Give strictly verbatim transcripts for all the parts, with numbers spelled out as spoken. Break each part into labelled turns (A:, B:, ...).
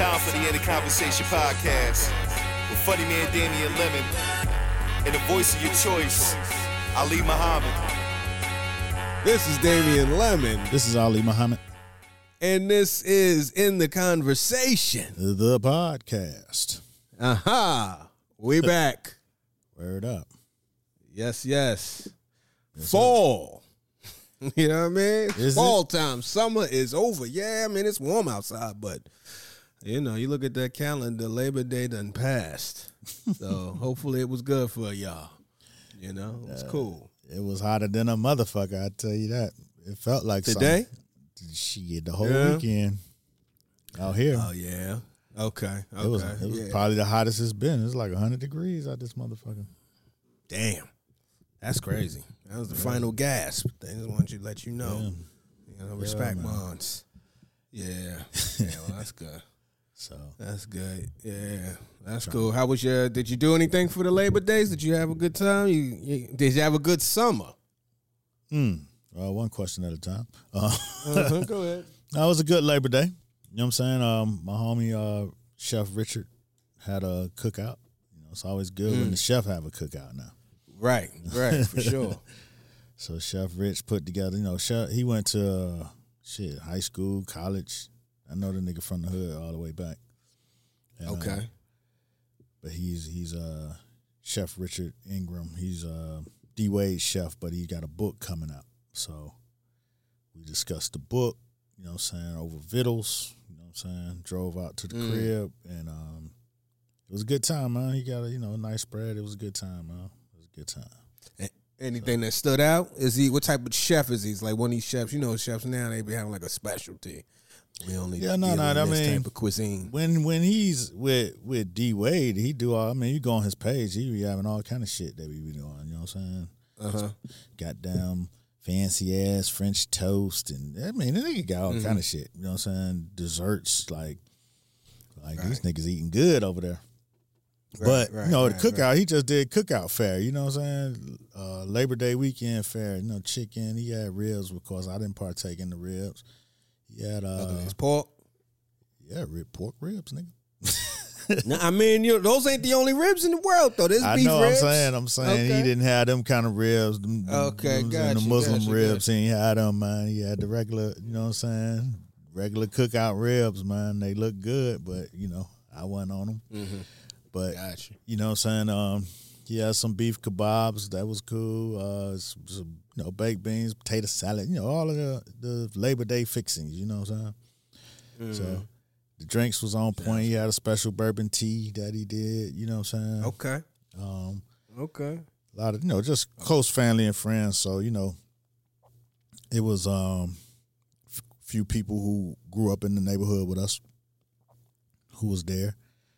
A: Time for the End of Conversation podcast with funny man Damian Lemon and the voice of your choice, Ali Muhammad.
B: This is Damian Lemon.
C: This is Ali Muhammad.
B: And this is In the Conversation.
C: The podcast.
B: Aha. We back.
C: Word up.
B: Yes, yes.
C: Yes,
B: Fall. You know what I mean?
C: Is
B: Fall
C: it?
B: time. Summer is over. Yeah, I mean, it's warm outside, but, you know, you look at that calendar, Labor Day done passed. So hopefully it was good for y'all. You know, it was uh, cool.
C: It was hotter than a motherfucker, I tell you that. It felt like
B: Today?
C: Something. Shit, the whole
B: Yeah.
C: weekend out here.
B: Oh, yeah. Okay. Okay.
C: It was, it was
B: yeah.
C: probably the hottest it's been. It's like one hundred degrees out this motherfucker.
B: Damn. That's crazy. That was the yeah. final gasp. They just want you to let you know. Yeah. You know, respect yeah, bonds. Yeah. Yeah, well, that's good.
C: So
B: that's good. Yeah. That's cool. How was your did you do anything for the Labor Days? Did you have a good time? You, you did you have a good summer?
C: Hmm. Uh, one question at a time. Uh,
B: uh-huh, go ahead.
C: That was a good Labor Day. You know what I'm saying? Um, my homie uh, Chef Richard had a cookout. You know, it's always good mm. when the chef have a cookout now.
B: Right, right, for sure.
C: So Chef Rich put together, you know, Chef, he went to uh, shit high school, college. I know the nigga from the hood all the way back. And,
B: okay.
C: Uh, but he's he's uh, Chef Richard Ingram. He's uh, D Wade's chef, but he got a book coming out. So we discussed the book. You know what I'm saying, over vittles, you know what I'm saying, drove out to the mm. crib, and um, it was a good time, man. He got a, you know, a nice spread. It was a good time, man. It was a good time.
B: Anything
C: so.
B: that stood out? Is he, what type of chef is he? He's like one of these chefs, you know, chefs now, they be having like a specialty. We only
C: yeah, no, no, I mean,
B: type of cuisine.
C: When when he's with, with D Wade, he do all, I mean, you go on his page, he be having all kind of shit that we be doing, you know what I'm saying?
B: Uh-huh.
C: Goddamn fancy ass French toast, and I mean, the nigga got all
B: mm-hmm.
C: kind of shit. You know what I'm saying? Desserts, like, like right. these niggas eating good over there. Right, but right, you know, right, the cookout, right. he just did cookout fair. You know what I'm saying? Uh, Labor Day weekend fair. You know, chicken. He had ribs, of course. I didn't partake in the ribs. He had uh,
B: his pork.
C: Yeah, rib pork ribs, nigga.
B: Now, I mean, you know, those ain't the only ribs in the world, though. There's
C: I
B: beef
C: know.
B: ribs.
C: I'm saying. I'm saying
B: okay.
C: he didn't have them kind of ribs. Them,
B: okay,
C: them,
B: gotcha,
C: the Muslim
B: gotcha,
C: ribs.
B: gotcha.
C: He ain't had them, man. He had the regular. You know what I'm saying? Regular cookout ribs, man. They look good, but you know, I wasn't on them.
B: Mm-hmm.
C: But
B: gotcha.
C: you know what I'm saying? Um, he had some beef kebabs. That was cool. Uh, some, some, you know, baked beans, potato salad. You know, all of the the Labor Day fixings. You know what I'm saying? Mm-hmm. So. The drinks was on point. He had a special bourbon tea that he did. You know what I'm saying?
B: Okay.
C: Um,
B: okay.
C: A lot of, you know, just close family and friends. So, you know, it was um, f- few people who grew up in the neighborhood with us who was there.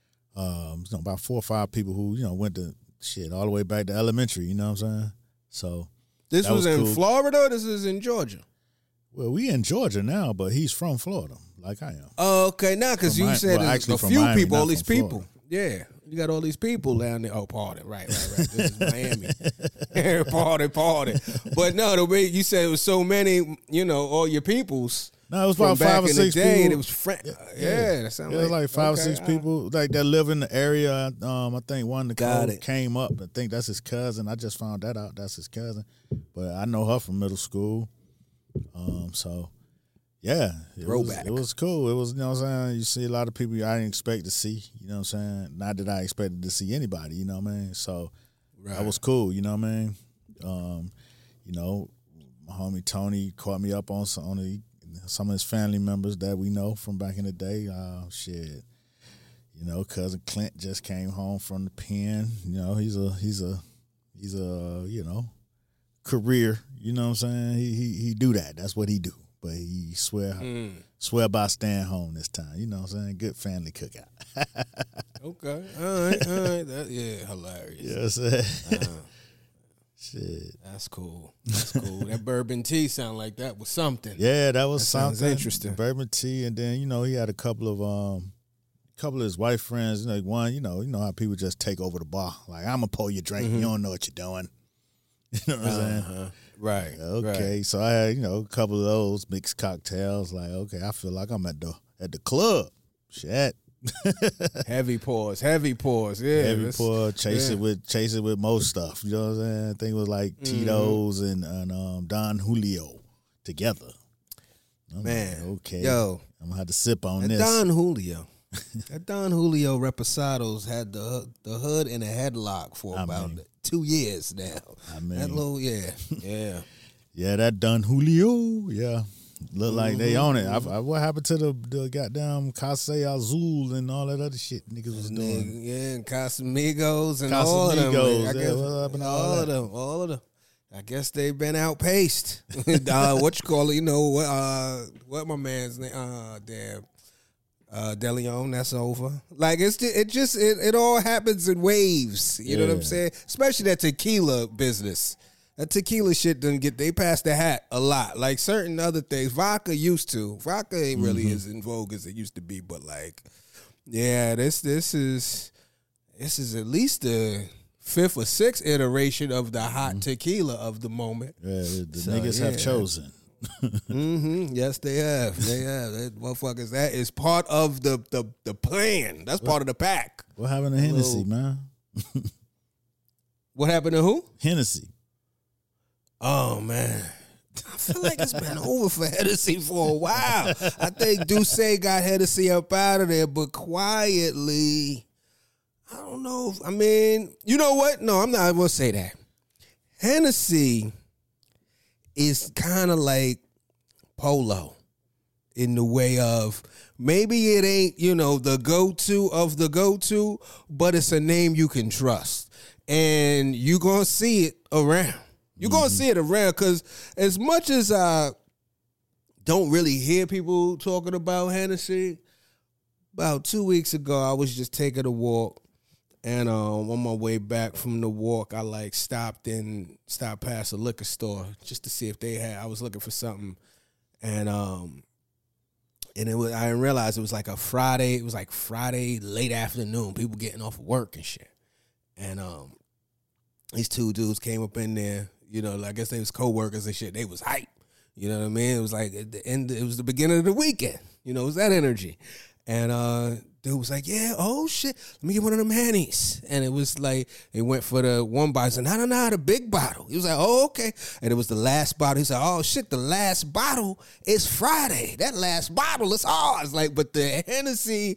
C: Um, you know, about four or five people who, you know, went to shit all the way back to elementary. You know what I'm saying? So
B: this was,
C: was
B: in
C: cool.
B: Florida or this is in Georgia?
C: Well, we in Georgia now, but he's from Florida, like I am.
B: Oh, okay. Now, because you
C: Mi-
B: said
C: well,
B: there's a
C: from
B: few
C: Miami,
B: people, all
C: not
B: these
C: from
B: people.
C: Florida.
B: Yeah. You got all these people down there. Oh, pardon. Right, right, right. This is Miami. Pardon, pardon. But no, the way you said it was so many, you know, all your peoples.
C: No, it was
B: from
C: about
B: back
C: five or
B: in
C: six
B: the day,
C: people.
B: and it was friend. Yeah, yeah, that sounds
C: it was
B: like,
C: like five
B: okay,
C: or six
B: all
C: people like that live in the area. Um, I think one of the
B: Got
C: co-
B: it.
C: came up. I think that's his cousin. I just found that out. That's his cousin, but I know her from middle school. Um, so yeah, it was,
B: Throwback.
C: it was cool. It was, you know what I'm saying. You see a lot of people I didn't expect to see. You know what I'm saying. Not that I expected to see anybody. You know what I mean. So
B: right.
C: that was cool. You know what I mean. Um, you know, my homie Tony caught me up on some on the. Some of his family members that we know from back in the day. Uh, shit, you know, cousin Clint just came home from the pen. You know, he's a he's a he's a you know career. You know what I'm saying? He he he do that. That's what he do. But he swear mm. swear by staying home this time. You know what I'm saying? Good family cookout.
B: Okay, all right, all right. That, yeah, hilarious.
C: You know what I'm saying?
B: Uh,
C: Shit.
B: That's cool. That's cool. That bourbon tea sound like that was something.
C: Yeah, that was
B: that
C: something.
B: Sounds interesting.
C: Bourbon tea, and then you know he had a couple of um, couple of his wife friends. You know, one, you know, you know how people just take over the bar. Like I'm gonna pour your drink. Mm-hmm. You don't know what you're doing. You know what I'm
B: uh-huh.
C: saying?
B: Right.
C: Okay.
B: Right.
C: So I had you know a couple of those mixed cocktails. Like okay, I feel like I'm at the at the club. Shit.
B: Heavy pause, heavy pause, yeah.
C: Heavy pour, chase
B: yeah.
C: it with chase it with most stuff. You know what I'm saying? I think it was like mm-hmm. Tito's and, and um, Don Julio together. I'm
B: Man,
C: like, okay,
B: yo,
C: I'm gonna have to sip on
B: that
C: this.
B: Don Julio, that Don Julio Reposados had the the hood in a headlock for
C: I
B: about
C: mean,
B: two years now.
C: I mean,
B: that little, yeah, yeah,
C: yeah, that Don Julio, yeah. Look mm-hmm. like they own it. I, I, what happened to the, the goddamn Casa Azul and all that other shit niggas was doing?
B: Yeah, and Casamigos and Casamigos, all of them. I
C: yeah,
B: guess,
C: what happened to all,
B: all
C: that?
B: of them, all of them. I guess they've been outpaced. uh, what you call it? You know what? Uh, what my man's name? Uh, damn, uh, DeLeon. That's over. Like it's just, it just it, it all happens in waves. You yeah. know what I'm saying? Especially that tequila business. That tequila shit doesn't get, they pass the hat a lot. Like certain other things. Vodka used to. Vodka ain't really mm-hmm. as in vogue as it used to be, but like, yeah, this this is this is at least the fifth or sixth iteration of the hot mm-hmm. tequila of the moment.
C: Yeah, the so, niggas yeah. have chosen.
B: mm-hmm. Yes, they have. They have. That motherfuckers, that is part of the the, the plan. That's
C: what,
B: part of the pack.
C: What happened to Hennessy, Little, man?
B: What happened to who?
C: Hennessy.
B: Oh, man. I feel like it's been over for Hennessy for a while. I think Duce got Hennessy up out of there, but quietly, I don't know. If, I mean, you know what? No, I'm not going to say that. Hennessy is kind of like Polo in the way of maybe it ain't, you know, the go-to of the go-to, but it's a name you can trust. And you're going to see it around. You're mm-hmm. going to see it around because as much as I don't really hear people talking about Hennessy, about two weeks ago, I was just taking a walk. And um, on my way back from the walk, I like stopped and stopped past a liquor store just to see if they had, I was looking for something. And um, and it was, I didn't realize it was like a Friday, it was like Friday late afternoon, people getting off of work and shit. And um, these two dudes came up in there. You know, I guess they was co-workers and shit. They was hype. You know what I mean? It was like at the end, it was the beginning of the weekend. You know, it was that energy. And uh, dude was like, yeah, oh shit, let me get one of them Hennies. And it was like, they went for the one bottle. He said, no, no, no, the big bottle. He was like, oh, okay. And it was the last bottle. He said, oh shit, the last bottle is Friday. That last bottle is ours. Like, but the Hennessy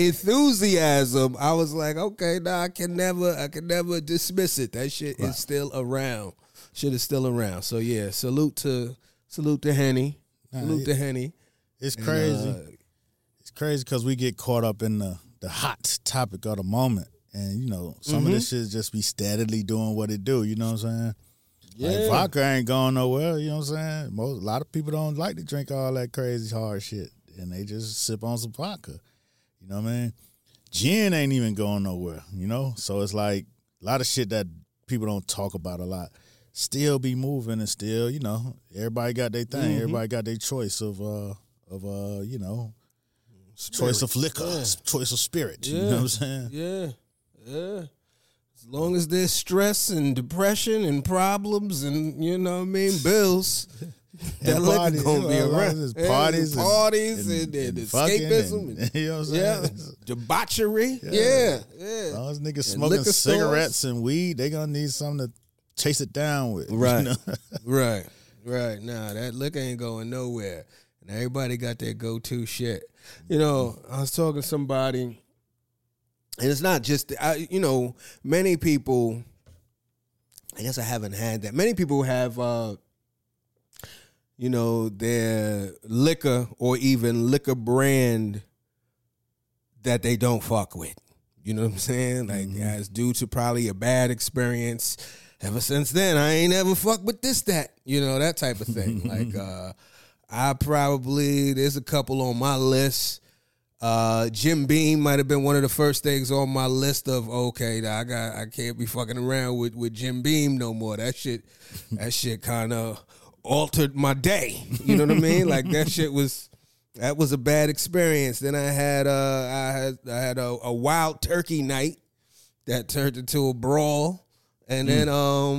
B: enthusiasm, I was like, okay, nah, I can never, I can never dismiss it. That shit right. is still around. Shit is still around. So yeah, salute to salute to Henny. Nah, salute it, to Henny.
C: It's crazy. And, uh, it's crazy because we get caught up in the, the hot topic of the moment. And, you know, some mm-hmm. of this shit just be steadily doing what it do. You know what I'm saying? Yeah. Like vodka ain't going nowhere. You know what I'm saying? Most, a lot of people don't like to drink all that crazy hard shit. And they just sip on some vodka. You know what I mean? Gin ain't even going nowhere, you know? So it's like a lot of shit that people don't talk about a lot. Still be moving and still, you know, everybody got their thing. Mm-hmm. Everybody got their choice of, uh, of uh, you know, spirit. Choice of liquor, yeah. choice of spirit. Yeah. You know what I'm saying?
B: Yeah, yeah. As long as there's stress and depression and problems and, you know what I mean, bills, that liquor gonna be around.
C: Parties,
B: and parties and, and, and, and escapism. And, and, you know what I'm saying? Yeah, debauchery. Yeah, yeah. yeah.
C: All those niggas smoking cigarettes stores. And weed, they gonna need something to chase it down with.
B: Right,
C: you know?
B: right, right. Nah, that liquor ain't going nowhere. And everybody got their go-to shit. You know, I was talking to somebody, and it's not just, I, you know, many people, I guess I haven't had that. Many people have, uh, you know, their liquor or even liquor brand that they don't fuck with. You know what I'm saying? Like, mm-hmm. guys, due to probably a bad experience. Ever since then, I ain't ever fucked with this, that, you know, that type of thing. Like, uh, I probably, there's a couple on my list. Uh, Jim Beam might have been one of the first things on my list of, okay, I got, I can't be fucking around with, with Jim Beam no more. That shit, that shit kind of altered my day. You know what I mean? Like, that shit was, that was a bad experience. Then I had, uh, I had, I had a, a wild turkey night that turned into a brawl. And then, um,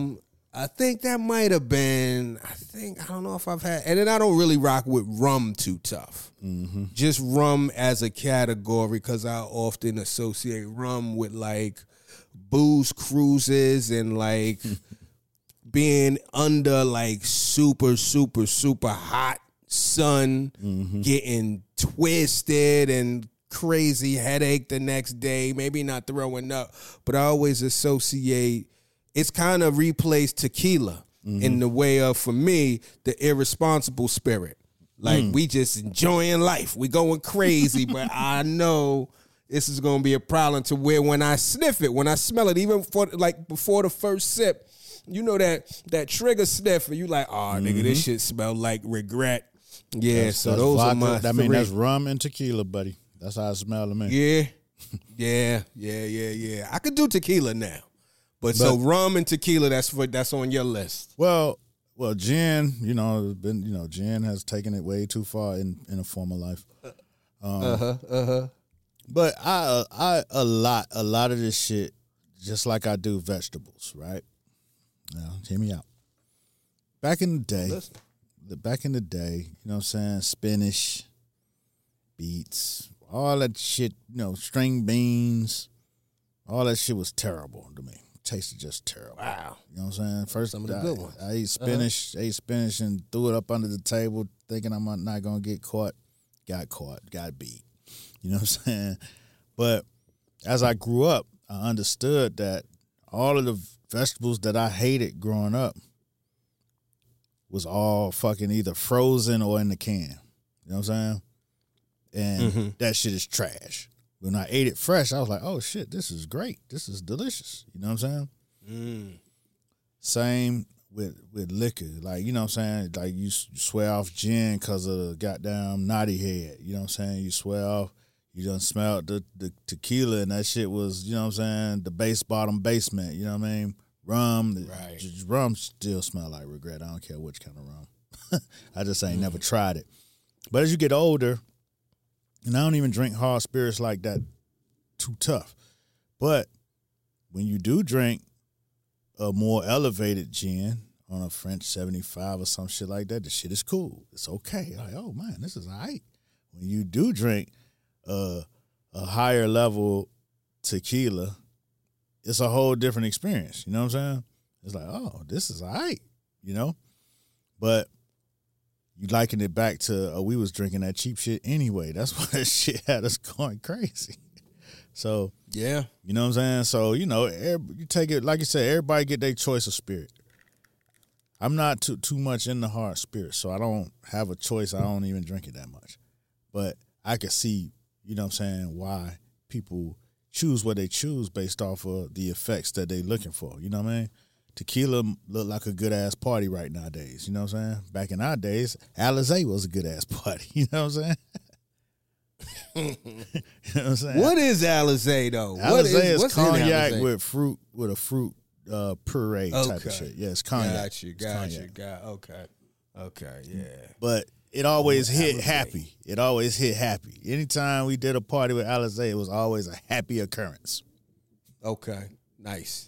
B: I think that might have been, I think, I don't know if I've had, and then I don't really rock with rum too tough. Mm-hmm. Just rum as a category, because I often associate rum with like booze cruises and like being under like super, super, super hot sun, mm-hmm. getting twisted and crazy headache the next day, maybe not throwing up, but I always associate, it's kind of replaced tequila mm-hmm. in the way of, for me, the irresponsible spirit. Like, mm. we just enjoying life. We going crazy, but I know this is going to be a problem to where when I sniff it, when I smell it, even for like before the first sip, you know that that trigger sniff, and you like, oh, mm-hmm. nigga, this shit smell like regret. Yeah,
C: that's,
B: so
C: that's
B: those
C: vodka.
B: are my
C: I
B: three.
C: mean, that's rum and tequila, buddy. That's how it smells to me.
B: Yeah, yeah, yeah, yeah, yeah. I could do tequila now. But, but so rum and tequila, that's for, that's on your list.
C: Well, well, gin, you know, been you know, gin has taken it way too far in, in a former life. Um, uh huh. Uh huh. But I I a lot a lot of this shit, just like I do vegetables, right? Now, hear me out. Back in the day, Listen. the back in the day, you know what I'm saying, spinach, beets, all that shit, you know, string beans, all that shit was terrible to me. Tasted just terrible.
B: Wow.
C: You know what I'm saying? First,
B: some of the
C: I,
B: good ones.
C: I ate spinach, uh-huh. ate spinach and threw it up under the table thinking I'm not going to get caught. Got caught, got beat. You know what I'm saying? But as I grew up, I understood that all of the vegetables that I hated growing up was all fucking either frozen or in the can. You know what I'm saying? And mm-hmm. that shit is trash. When I ate it fresh, I was like, oh, shit, this is great. This is delicious. You know what I'm saying? Mm. Same with with liquor. Like, you know what I'm saying? Like, you, you swear off gin because of the goddamn naughty head. You know what I'm saying? You swear off, you done smelled the, the tequila, and that shit was, you know what I'm saying, the base bottom basement. You know what I mean? Rum. Right. J- rum still smell like regret. I don't care which kind of rum. I just ain't mm. never tried it. But as you get older, and I don't even drink hard spirits like that too tough. But when you do drink a more elevated gin on a French seventy-five or some shit like that, the shit is cool. It's okay. Like, oh, man, this is all right. When you do drink uh, a higher level tequila, it's a whole different experience. You know what I'm saying? It's like, oh, this is all right, you know? But you liken it back to, uh, we was drinking that cheap shit anyway. That's why that shit had us going crazy. So,
B: yeah.
C: You know what I'm saying? So, you know, you take it, like you said, everybody get their choice of spirit. I'm not too too much in the hard spirit, so I don't have a choice. I don't even drink it that much. But I can see, you know what I'm saying, why people choose what they choose based off of the effects that they looking for. You know what I mean? Tequila look like a good-ass party right nowadays. You know what I'm saying? Back in our days, Alizé was a good-ass party. You know what I'm saying? You know what I'm saying?
B: What is Alizé, though?
C: Alizé
B: what is,
C: is
B: what's
C: cognac with fruit, with a fruit uh, puree
B: okay.
C: type of shit. Yeah, it's cognac.
B: Got you, got you, got Okay. Okay, yeah.
C: But it always
B: oh,
C: hit
B: Alizé.
C: happy. It always hit happy. Anytime we did a party with Alizé, it was always a happy occurrence.
B: Okay, nice.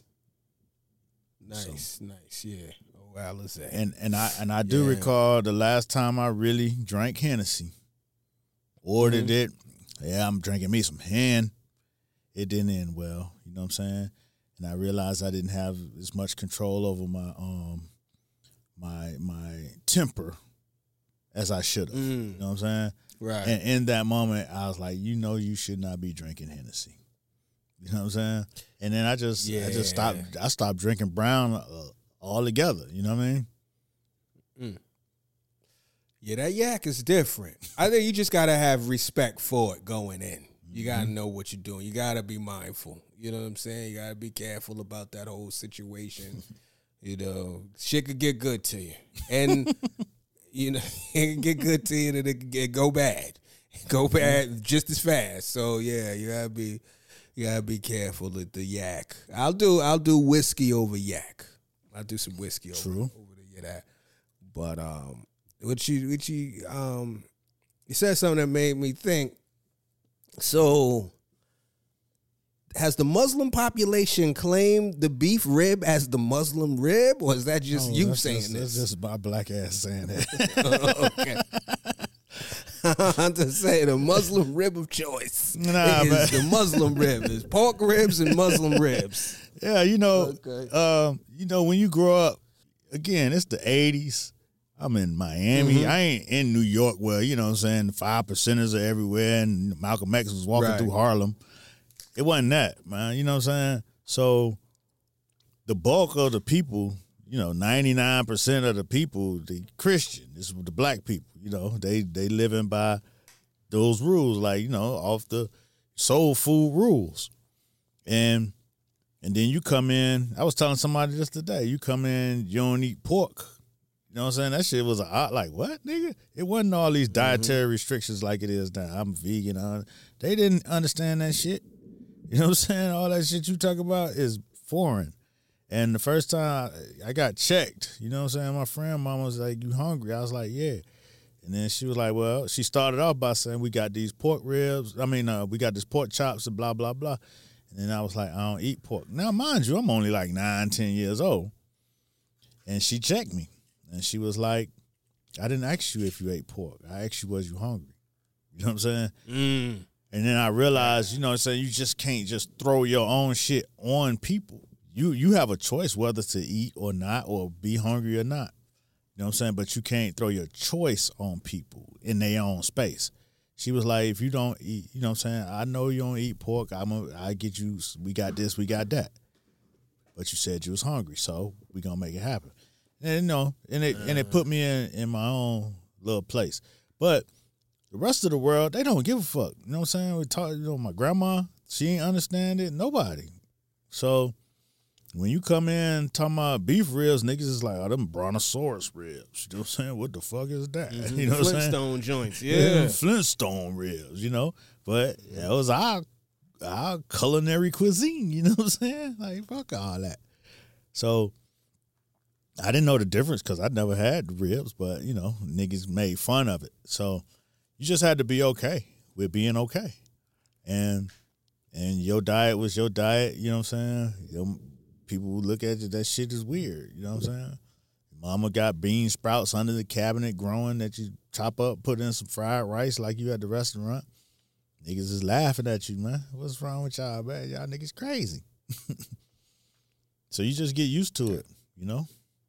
B: Nice,
C: so,
B: nice, yeah. Oh, Alizé.
C: And and I and I do yeah. recall the last time I really drank Hennessy. Ordered mm-hmm. it. Yeah, I'm drinking me some hen. It didn't end well. You know what I'm saying? And I realized I didn't have as much control over my um my my temper as I should have. Mm. You know what I'm saying?
B: Right.
C: And in that moment, I was like, you know, you should not be drinking Hennessy. You know what I'm saying? And then I just, yeah. I just stopped. I stopped drinking brown uh, altogether. You know what I mean?
B: Mm. Yeah, that yak is different. I think you just gotta have respect for it going in. You gotta know what you're doing. You gotta be mindful. You know what I'm saying? You gotta be careful about that whole situation. You know, shit could get good to you, and you know, it can get good to you, and it can get, go bad, go bad just as fast. So yeah, you gotta be. You gotta be careful with the yak. I'll do I'll do whiskey over yak. I'll do some whiskey over,
C: True.
B: over the that. But um what you what you um you said something that made me think. So has the Muslim population claimed the beef rib as the Muslim rib, or is that just
C: Oh,
B: you
C: that's
B: saying
C: just,
B: this?
C: That's just my black ass saying that.
B: Okay. I'm just saying the Muslim rib of choice
C: Nah,
B: is
C: man.
B: the Muslim rib. It's pork ribs and Muslim ribs.
C: Yeah, you know,
B: Okay.
C: um, you know, when you grow up, again, it's the eighties. I'm in Miami.
B: Mm-hmm.
C: I ain't in New York where, you know what I'm saying, the five percenters are everywhere and Malcolm X was walking
B: Right.
C: through Harlem. It wasn't that, man. You know what I'm saying? So the bulk of the people, you know, ninety-nine percent of the people, the Christian, this is the black people, you know, they they living by those rules, like, you know, off the soul food rules. And and then you come in, I was telling somebody just today, you come in, you don't eat pork. You know what I'm saying? That shit was a odd, like, what, nigga? It wasn't all these dietary mm-hmm. restrictions like it is now. I'm vegan. Uh, they didn't understand that shit. You know what I'm saying? All that shit you talk about is foreign. And the first time I got checked, you know what I'm saying? My friend mama was like, you hungry? I was like, yeah. And then she was like, well, she started off by saying, we got these pork ribs. I mean, uh, we got this pork chops and blah, blah, blah. And then I was like, I don't eat pork. Now, mind you, I'm only like nine, ten years old. And she checked me. And she was like, I didn't ask you if you ate pork. I asked you, was you hungry? You know what I'm saying?
B: Mm.
C: And then I realized, you know what I'm saying, you just can't just throw your own shit on people. You you have a choice whether to eat or not, or be hungry or not. You know what I'm saying? But you can't throw your choice on people in their own space. She was like, if you don't eat, you know what I'm saying, I know you don't eat pork. I'm a, I get you, we got this, we got that. But you said you was hungry, so we going to make it happen. And, you know, and it, and it put me in, in my own little place. But the rest of the world, they don't give a fuck. You know what I'm saying? We talk, you know, my grandma, she ain't understand it. Nobody. So when you come in talking about beef ribs, niggas is like, oh, them brontosaurus ribs. You know what I'm saying? What the fuck is that?
B: Mm-hmm.
C: You know what I'm saying?
B: Flintstone joints, yeah.
C: Yeah, Flintstone ribs, you know? But that was our, our culinary cuisine, you know what I'm saying? Like, fuck all that. So I didn't know the difference because I never had ribs, but, you know, niggas made fun of it. So you just had to be okay with being okay. And and your diet was your diet, you know what I'm saying? Your, people who look at you, that shit is weird, you know what I'm saying? Mama got bean sprouts under the cabinet growing that you chop up, put in some fried rice like you at the restaurant. Niggas is laughing at you, man. What's wrong with y'all, man? Y'all niggas crazy. So you just get used to it, you know?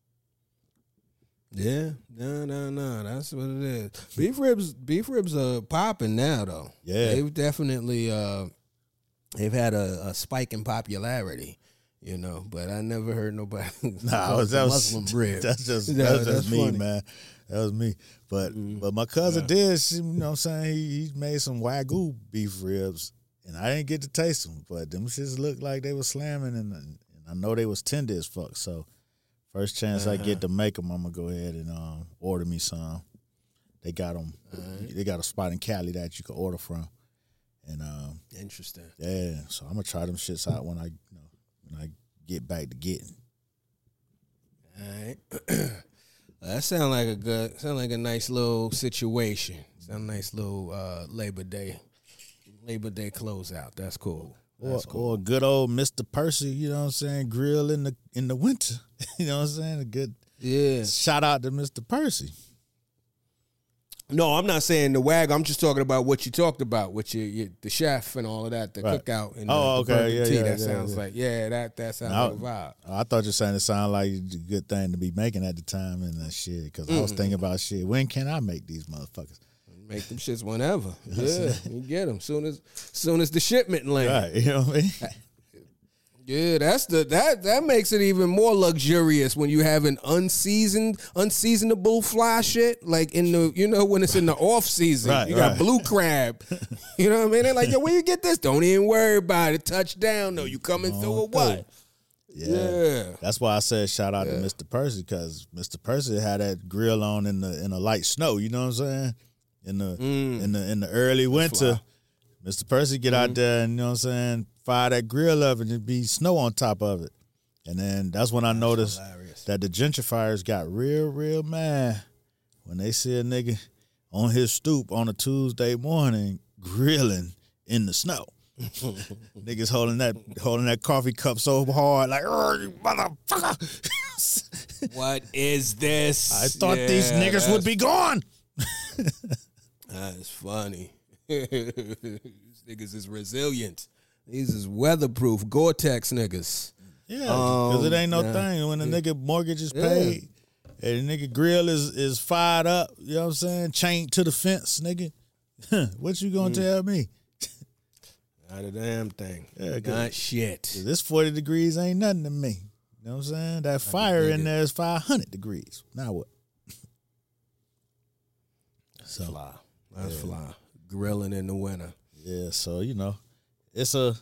B: Yeah, no, no, no. That's what it is. Beef ribs, beef ribs are popping now, though.
C: Yeah,
B: they've definitely uh, they've had a, a spike in popularity, you know. But I never heard nobody.
C: Nah, was, that was
B: Muslim rib.
C: That's just
B: Yeah,
C: that's just
B: that's
C: me,
B: funny.
C: man. That was me. But
B: Mm.
C: but my cousin
B: Yeah.
C: did. She, you know what I'm saying? He, he made some Wagyu beef ribs, and I didn't get to taste them. But them shits looked like they was slamming, and, and I know they was tender as fuck. So first chance
B: Uh-huh.
C: I get to make them, I'm gonna go ahead and um, order me some. They got them.
B: Right.
C: They got a spot in Cali that you can order from, and um,
B: Interesting.
C: yeah. So I'm gonna try them shits out when I, you know, when I get back to getting.
B: All right. That sound like a good, sound like a nice little situation. Sound nice little uh, Labor Day, Labor Day closeout. That's cool.
C: Or,
B: That's cool.
C: or a good old Mister Percy, you know what I'm saying, grill in the in the winter. You know what I'm saying? A good
B: Yeah.
C: shout out to Mister Percy.
B: No, I'm not saying the wag. I'm just talking about what you talked about with your, your the chef and all of that, the
C: Right.
B: cookout and
C: Oh,
B: the, the
C: okay.
B: burger
C: Yeah,
B: tea.
C: yeah,
B: that
C: yeah,
B: sounds
C: yeah.
B: like yeah, that that sounds
C: Now-
B: like a vibe.
C: I thought you were saying it sounded like a good thing to be making at the time and that shit. Because I was thinking about shit. When can I make these motherfuckers?
B: Make them shits whenever. Yeah, you get them soon as soon as the shipment land.
C: Right. You know what I mean?
B: Yeah, that's the that that makes it even more luxurious when you have an unseasoned, unseasonable fly shit like in the you know when it's in the off season.
C: Right,
B: you got
C: right.
B: blue crab. You know what I mean? They're like, yo, where you get this? Don't even worry about it. Touchdown though. You coming through or what?
C: Yeah.
B: Yeah.
C: That's why I said shout out to Mister Percy, because Mister Percy had that grill on in the in the light snow, you know what I'm saying? In the
B: Mm.
C: in the in the early winter. Mister Percy get
B: Mm-hmm.
C: out there and, you know what I'm saying, fire that grill up and it be snow on top of it. And then that's when I noticed
B: hilarious.
C: that the gentrifiers got real, real mad when they see a nigga on his stoop on a Tuesday morning grilling in the snow. Niggas holding that holding that coffee cup so hard, like, oh, you motherfucker.
B: What is this?
C: I thought
B: Yeah,
C: these niggas would be gone.
B: That's funny. These niggas is resilient. These is weatherproof Gore-Tex niggas.
C: Yeah, because
B: Um,
C: it ain't no
B: yeah.
C: thing when the nigga mortgage is
B: Yeah.
C: paid and the nigga grill is is fired up, you know what I'm saying? Chained to the fence, nigga. What you gonna
B: Mm.
C: tell me?
B: Not a damn thing.
C: Yeah, good.
B: Not shit.
C: This forty degrees ain't nothing to me. You know what I'm saying? That fire in there is five hundred degrees. Now what? So,
B: Fly. That's fly. Grilling in the winter.
C: yeah, so, you know, it's a,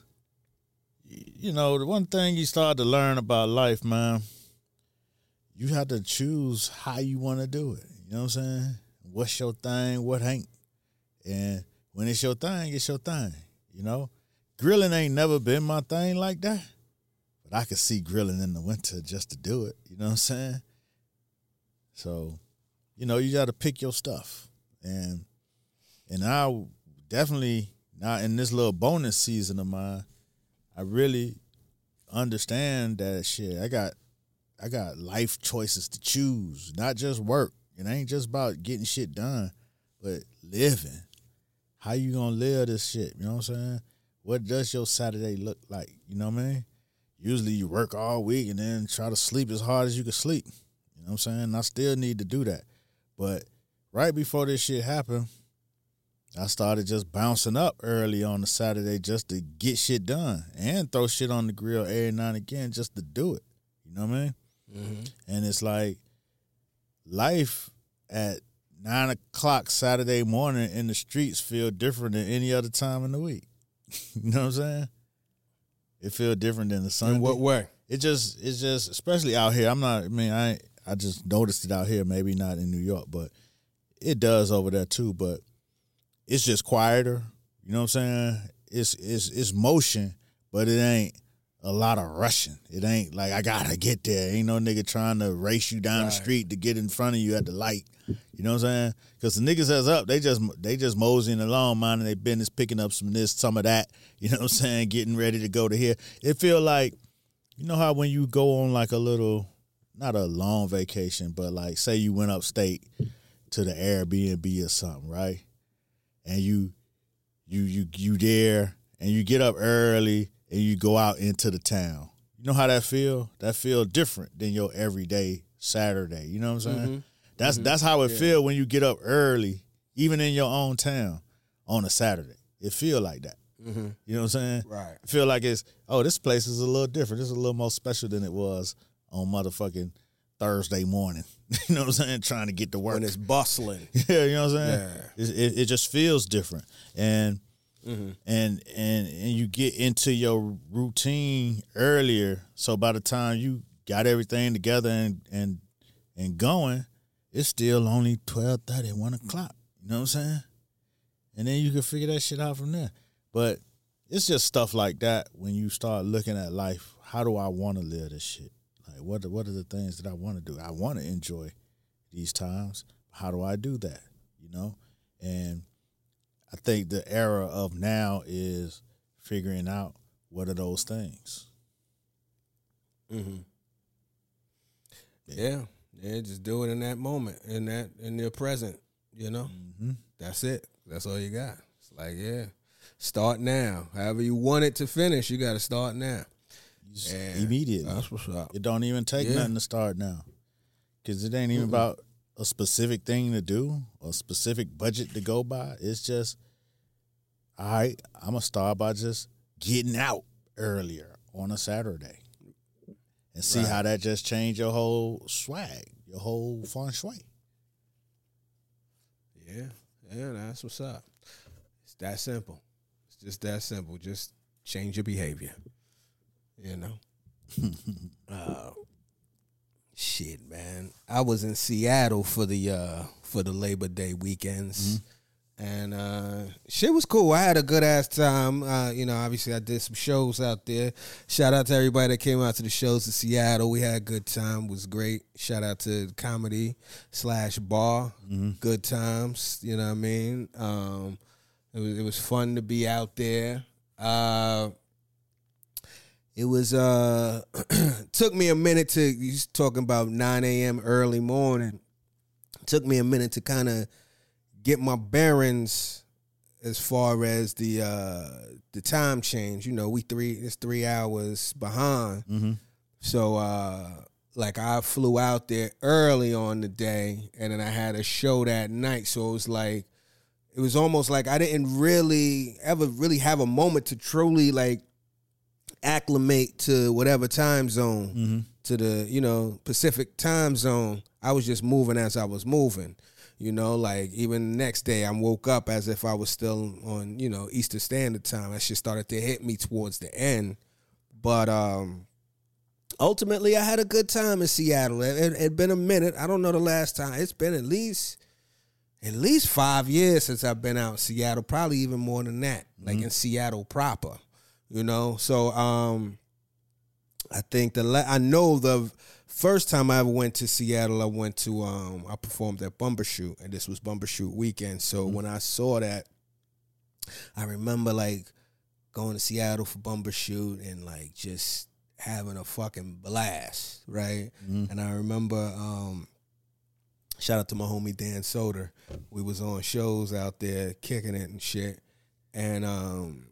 C: you know, the one thing you start to learn about life, man, you have to choose how you want to do it. You know what I'm saying? What's your thing, what ain't. And when it's your thing, it's your thing, you know? Grilling ain't never been my thing like that. But I could see grilling in the winter just to do it. You know what I'm saying? So, you know, you got to pick your stuff. And and I definitely, not in this little bonus season of mine, I really understand that shit. I got I got life choices to choose, not just work. It ain't just about getting shit done, but living. How you gonna live this shit? You know what I'm saying? What does your Saturday look like? You know what I mean? Usually you work all week and then try to sleep as hard as you can sleep. You know what I'm saying? I still need to do that. But right before this shit happened, I started just bouncing up early on the Saturday just to get shit done and throw shit on the grill every now and again just to do it. You know what I mean?
B: Mm-hmm.
C: And it's like life at nine o'clock Saturday morning in the streets feel different than any other time in the week. You know what I'm saying? It feel different than the Sunday.
B: In what way?
C: It just, it's just, especially out here. I'm not. I mean, I, I just noticed it out here. Maybe not in New York, but it does over there too. But it's just quieter. You know what I'm saying? It's, it's, it's motion, but it ain't a lot of rushing. It ain't like I gotta get there. Ain't no nigga trying to race you down
B: Right.
C: the street to get in front of you at the light. You know what I'm saying? Because the niggas that's up, they just they just moseying along, minding their business, picking up some of this, some of that. You know what I'm saying? Getting ready to go to here. It feel like, you know how when you go on like a little, not a long vacation, but like say you went upstate to the Airbnb or something, right? And you you you you there and you get up early and you go out into the town. You know how that feel? That feel different than your everyday Saturday. You know what I'm saying?
B: Mm-hmm.
C: That's
B: Mhm.
C: that's how it
B: Yeah.
C: feel when you get up early, even in your own town on a Saturday. It feel like that.
B: Mm-hmm.
C: You know what I'm saying?
B: Right.
C: I feel like it's, oh, this place is a little different. This is a little more special than it was on motherfucking Thursday morning. You know what I'm saying? Trying to get to work.
B: When it's bustling.
C: Yeah, you know what I'm saying?
B: Yeah.
C: It, it, it just feels different. And
B: Mm-hmm.
C: and and and you get into your routine earlier. So by the time you got everything together and and and going, it's still only twelve thirty, one o'clock. You know what I'm saying? And then you can figure that shit out from there. But it's just stuff like that when you start looking at life. How do I want to live this shit? Like, what, what are the things that I want to do? I want to enjoy these times. How do I do that? You know? And I think the era of now is figuring out what are those things.
B: Mm-hmm. Yeah. Yeah, just do it in that moment, in that in the present, you know?
C: Mm-hmm.
B: That's it. That's all you got. It's like, yeah, start now. However you want it to finish, you got to start now. Yeah.
C: Immediately.
B: That's what's up.
C: It don't even take
B: Yeah.
C: nothing to start now. Because it ain't even
B: Mm-mm.
C: about a specific thing to do or a specific budget to go by. It's just, all right, I'm going to start by just getting out earlier on a Saturday and see
B: Right.
C: how that just changed your whole swag, your whole feng shui.
B: Yeah. Yeah, that's what's up. It's that simple. It's just that simple. Just change your behavior. You know? uh, shit, man. I was in Seattle for the uh, for the Labor Day weekends. And uh, shit was cool. I had a good ass time. Uh, you know, obviously I did some shows out there. Shout out to everybody that came out to the shows in Seattle. We had a good time. It was great. Shout out to comedy slash bar.
C: Mm-hmm.
B: Good times. You know what I mean? Um, it was it was fun to be out there. Uh, it was uh, took me a minute to. You was talking about nine a.m. early morning. Took me a minute to kind of get my bearings as far as the uh, the time change. You know, we three it's three hours behind.
C: Mm-hmm.
B: So uh, like I flew out there early on the day, and then I had a show that night. So it was like it was almost like I didn't really ever really have a moment to truly like acclimate to whatever time zone,
C: Mm-hmm.
B: to the, you know, Pacific time zone. I was just moving as I was moving, you know, like even the next day I woke up as if I was still on, you know, Eastern Standard Time. That shit started to hit me towards the end. But um, ultimately I had a good time in Seattle. It had been a minute. I don't know the last time. It's been at least, at least five years since I've been out in Seattle, probably even more than that, mm-hmm. like in Seattle proper. You know, so um, I think the la- I know the first time I ever went to Seattle, I went to um, I performed at Bumbershoot, and this was Bumbershoot weekend. So mm-hmm. when I saw that, I remember like going to Seattle for Bumbershoot and like just having a fucking blast, right? Mm-hmm. And I remember, um, shout out to my homie Dan Soder. We was on shows out there kicking it and shit, and um.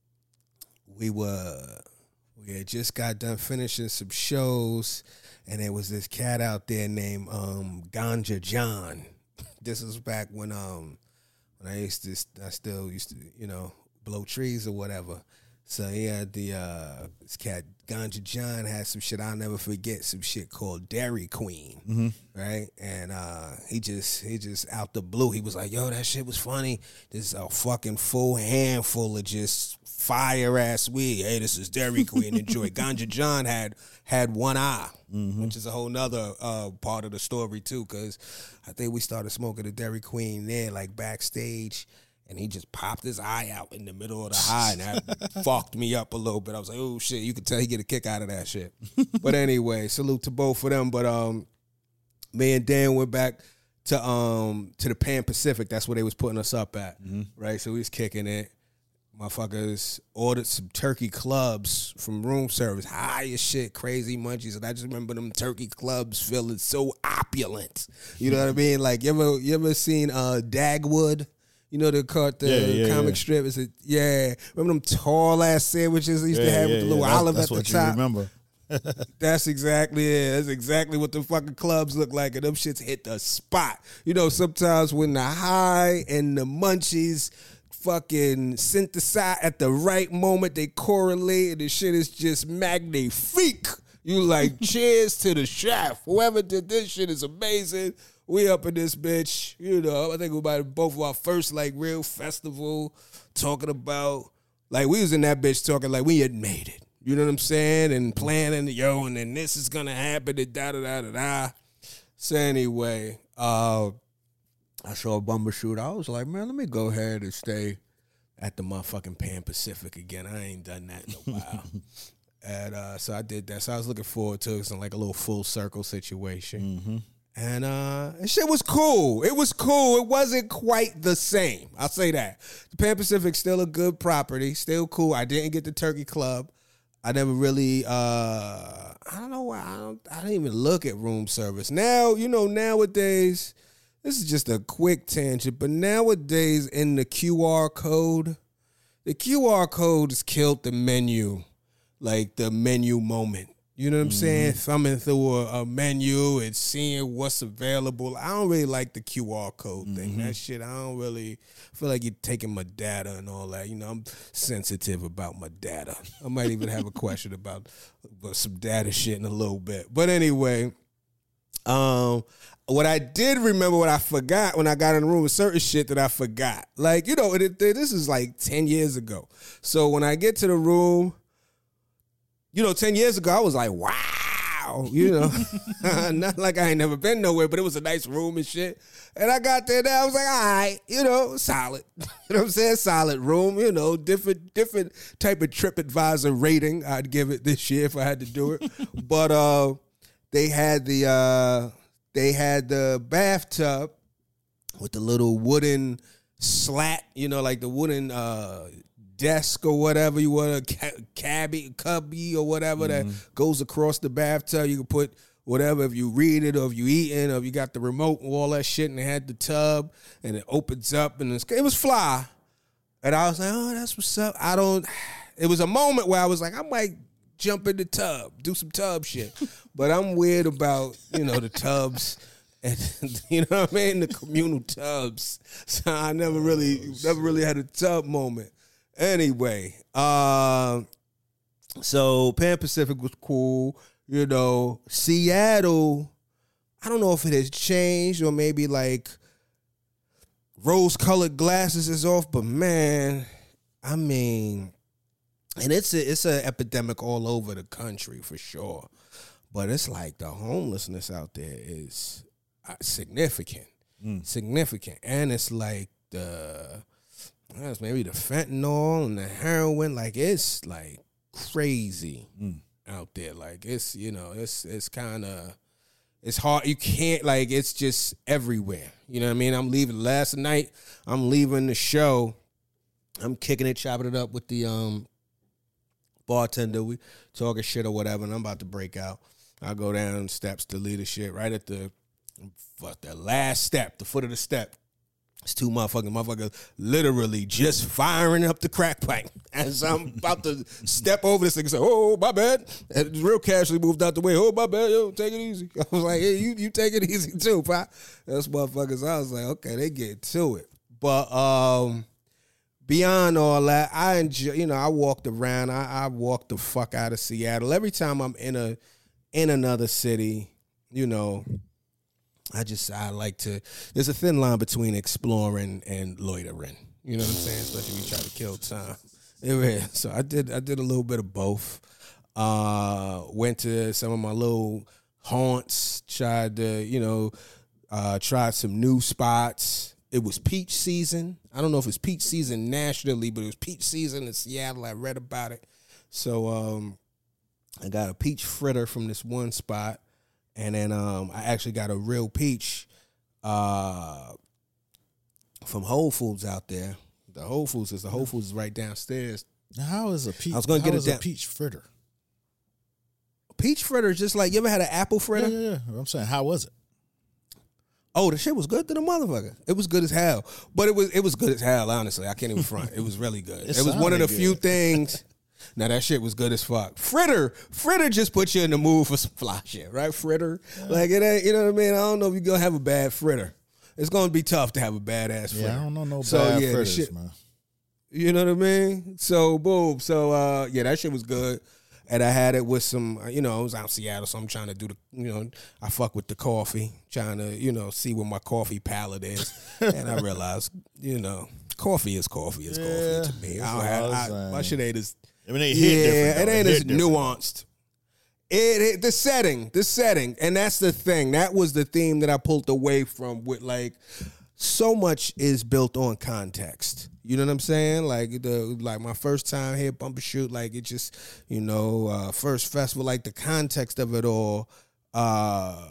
B: We were, we had just got done finishing some shows, and there was this cat out there named um, Ganja John. This was back when um when I used to, I still used to, you know, blow trees or whatever. So he had the uh, this cat Ganja John had some shit I'll never forget. Some shit called Dairy Queen, mm-hmm. right? And uh, he just he just out the blue, he was like, "Yo, that shit was funny. This is a fucking full handful of just fire ass weed. Hey, this is Dairy Queen. Enjoy." Ganja John had had one eye, mm-hmm. which is a whole nother uh, part of the story too, because I think we started smoking the Dairy Queen there, like backstage. And he just popped his eye out in the middle of the high, and that fucked me up a little bit. I was like, oh, shit, you could tell he get a kick out of that shit. But anyway, salute to both of them. But um, me and Dan went back to um to the Pan Pacific. That's where they was putting us up at, mm-hmm. right? So we was kicking it. Motherfuckers ordered some turkey clubs from room service. High as shit, crazy munchies. And I just remember them turkey clubs feeling so opulent. You know what I mean? Like, you ever, you ever seen uh, Dagwood? You know the cart, the
C: yeah, yeah,
B: comic
C: yeah.
B: strip. Is it? Yeah, remember them tall ass sandwiches they used
C: yeah,
B: to have
C: yeah,
B: with the
C: yeah.
B: little
C: That's,
B: olive
C: that's
B: at the
C: what
B: top.
C: You remember?
B: That's exactly it. That's exactly what the fucking clubs look like, and them shits hit the spot. You know, sometimes when the high and the munchies fucking synthesize at the right moment, they correlate, and the shit is just magnifique. You like, cheers to the chef. Whoever did this shit is amazing. We up in this bitch, you know. I think we about both of our first like real festival talking about, like we was in that bitch talking like we had made it. You know what I'm saying? And planning, yo, and then this is gonna happen, and da da da da da. So anyway, uh, I saw a Bumbershoot. I was like, man, let me go ahead and stay at the motherfucking Pan Pacific again. I ain't done that in a while. And uh, so I did that. So I was looking forward to it. It's like a little full circle situation. Mm-hmm. And uh, and shit was cool. It was cool. It wasn't quite the same. I'll say that. The Pan Pacific's still a good property. Still cool. I didn't get the Turkey Club. I never really, uh, I don't know why. I don't, I didn't even look at room service. Now, you know, nowadays, this is just a quick tangent, but nowadays in the Q R code, the Q R code has killed the menu, like the menu moment. You know what I'm mm-hmm. saying? Thumbing through a, a menu and seeing what's available. I don't really like the Q R code mm-hmm. thing. That shit, I don't really feel like you're taking my data and all that. You know, I'm sensitive about my data. I might even have a question about, about some data shit in a little bit. But anyway, um, what I did remember, what I forgot when I got in the room, was certain shit that I forgot. Like, you know, it, it, this is like ten years ago. So when I get to the room, you know, ten years ago, I was like, wow, you know, not like I ain't never been nowhere, but it was a nice room and shit. And I got there now, I was like, all right, you know, solid. You know what I'm saying? Solid room, you know, different different type of TripAdvisor rating I'd give it this year if I had to do it. But uh, they had the uh, they had the bathtub with the little wooden slat, you know, like the wooden uh desk or whatever you want, a ca- cabbie, cubby or whatever mm-hmm. that goes across the bathtub. You can put whatever, if you read it or if you eating or if you got the remote and all that shit, and they had the tub and it opens up and it's, it was fly. And I was like, oh, that's what's up. I don't, it was a moment where I was like, I might jump in the tub, do some tub shit. But I'm weird about, you know, the tubs and, you know what I mean, the communal tubs. So I never really, oh, never really had a tub moment. Anyway, uh, so Pan Pacific was cool. You know, Seattle, I don't know if it has changed or maybe like rose-colored glasses is off, but man, I mean, and it's a, it's an epidemic all over the country for sure. But it's like the homelessness out there is significant, mm. significant. And it's like the, it's maybe the fentanyl and the heroin, like it's like crazy. Mm. Out there, like it's, you know, it's it's kind of, it's hard. You can't, like, it's just everywhere. You know what I mean? I'm leaving last night. I'm leaving the show. I'm kicking it, chopping it up with the um bartender. We talking shit or whatever, and I'm about to break out. I go down steps to lead the shit right at the fuck the last step, the foot of the step. It's two motherfucking motherfuckers literally just firing up the crack pipe. As I'm about to step over this thing and say, oh, my bad. And real casually moved out the way. Oh, my bad. Yo, take it easy. I was like, hey, you, you take it easy too, pop. Those motherfuckers, I was like, okay, they get to it. But um, beyond all that, I enjoy, you know, I walked around. I, I walked the fuck out of Seattle. Every time I'm in a in another city, you know, I just, I like to, there's a thin line between exploring and loitering. You know what I'm saying? Especially if you try to kill time. Anyway, so I did, I did a little bit of both. Uh, went to some of my little haunts, tried to, you know, uh, tried some new spots. It was peach season. I don't know if it's peach season nationally, but it was peach season in Seattle. I read about it. So um, I got a peach fritter from this one spot. And then um, I actually got a real peach uh, from Whole Foods out there. The Whole Foods is the Whole Foods is right downstairs.
C: Now, how is a peach?
B: I was going to get
C: is
B: it down.
C: a peach fritter?
B: Peach fritter is just like, you ever had an apple fritter?
C: Yeah, yeah, yeah. I'm saying, how was it?
B: Oh, the shit was good to the motherfucker. It was good as hell. But it was it was good as hell, honestly. I can't even front. It was really good. It, it was one of the good. few things. Now, that shit was good as fuck. Fritter. Fritter just puts you in the mood for some fly shit, right? Fritter. Yeah. Like, it ain't, you know what I mean? I don't know if you're going to have a bad fritter. It's going to be tough to have a badass fritter.
C: Yeah, I don't know no
B: so,
C: bad
B: yeah,
C: fritters,
B: shit,
C: man.
B: You know what I mean? So, boom. So, uh, yeah, that shit was good. And I had it with some, you know, I was out in Seattle, so I'm trying to do the, you know, I fuck with the coffee, trying to, you know, see what my coffee palate is. And I realized, you know, coffee is coffee is yeah, coffee to me. I don't have, I, my shit ain't as,
C: I mean, they
B: yeah,
C: hit different,
B: it ain't
C: it
B: as nuanced. It, it the setting, the setting, and that's the thing. That was the theme that I pulled away from. With like, so much is built on context. You know what I'm saying? Like the like my first time here, Bumper Shoot. Like it just, you know, uh, first festival. Like the context of it all, uh,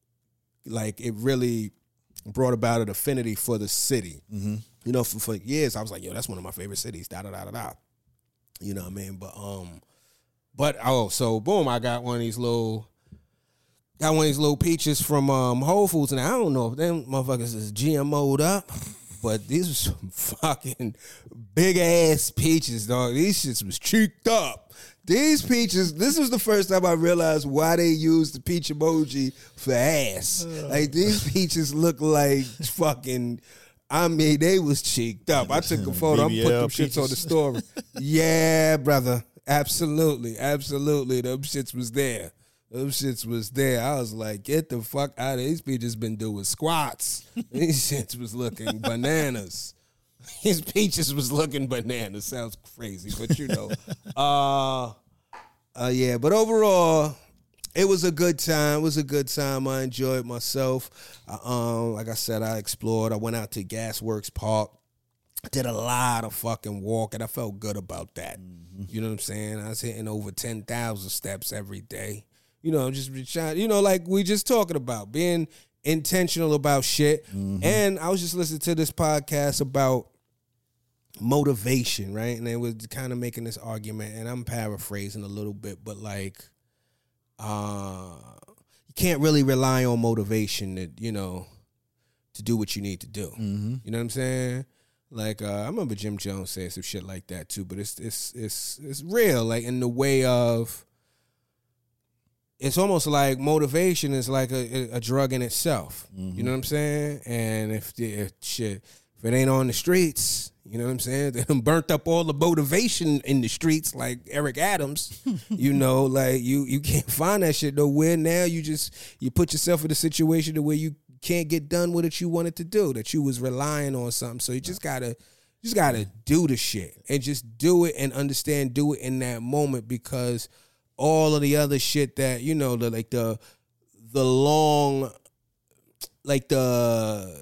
B: like it really brought about an affinity for the city. Mm-hmm. You know, for, for years I was like, yo, that's one of my favorite cities. Da da da da da. You know what I mean? But um, but oh, so boom, I got one of these little, got one of these little peaches from um Whole Foods, and I don't know if them motherfuckers is G M O'd up, but these were some fucking big ass peaches, dog. These shits was cheeked up. These peaches, this was the first time I realized why they used the peach emoji for ass. Like these peaches look like fucking. I mean, they was cheeked up. I took a photo. I'm putting them shits on the story. Yeah, brother. Absolutely. Absolutely. Them shits was there. Them shits was there. I was like, get the fuck out of here. These peaches been doing squats. These shits was looking bananas. His peaches was looking bananas. Sounds crazy, but you know. Uh, uh, yeah, but overall, it was a good time. It was a good time. I enjoyed myself. I, um, like I said, I explored. I went out to Gasworks Park. Did a lot of fucking walking. I felt good about that. Mm-hmm. You know what I'm saying? I was hitting over ten thousand steps every day. You know, just trying, you know, like we just talking about, being intentional about shit. Mm-hmm. And I was just listening to this podcast about motivation, right? And they was kind of making this argument, and I'm paraphrasing a little bit, but like, uh, you can't really rely on motivation to, you know, to do what you need to do.
C: Mm-hmm.
B: You know what I'm saying? Like, uh, I remember Jim Jones saying some shit like that too, but it's it's it's it's real, like in the way of, it's almost like motivation is like a, a drug in itself. Mm-hmm. You know what I'm saying? And if, if shit, if it ain't on the streets, you know what I'm saying? They done burnt up all the motivation in the streets, like Eric Adams. You know, like you you can't find that shit nowhere. Now you just you put yourself in a situation to where you can't get done what it you wanted to do, that you was relying on something. So you just gotta just gotta do the shit and just do it and understand, do it in that moment, because all of the other shit that, you know, the like the the long like the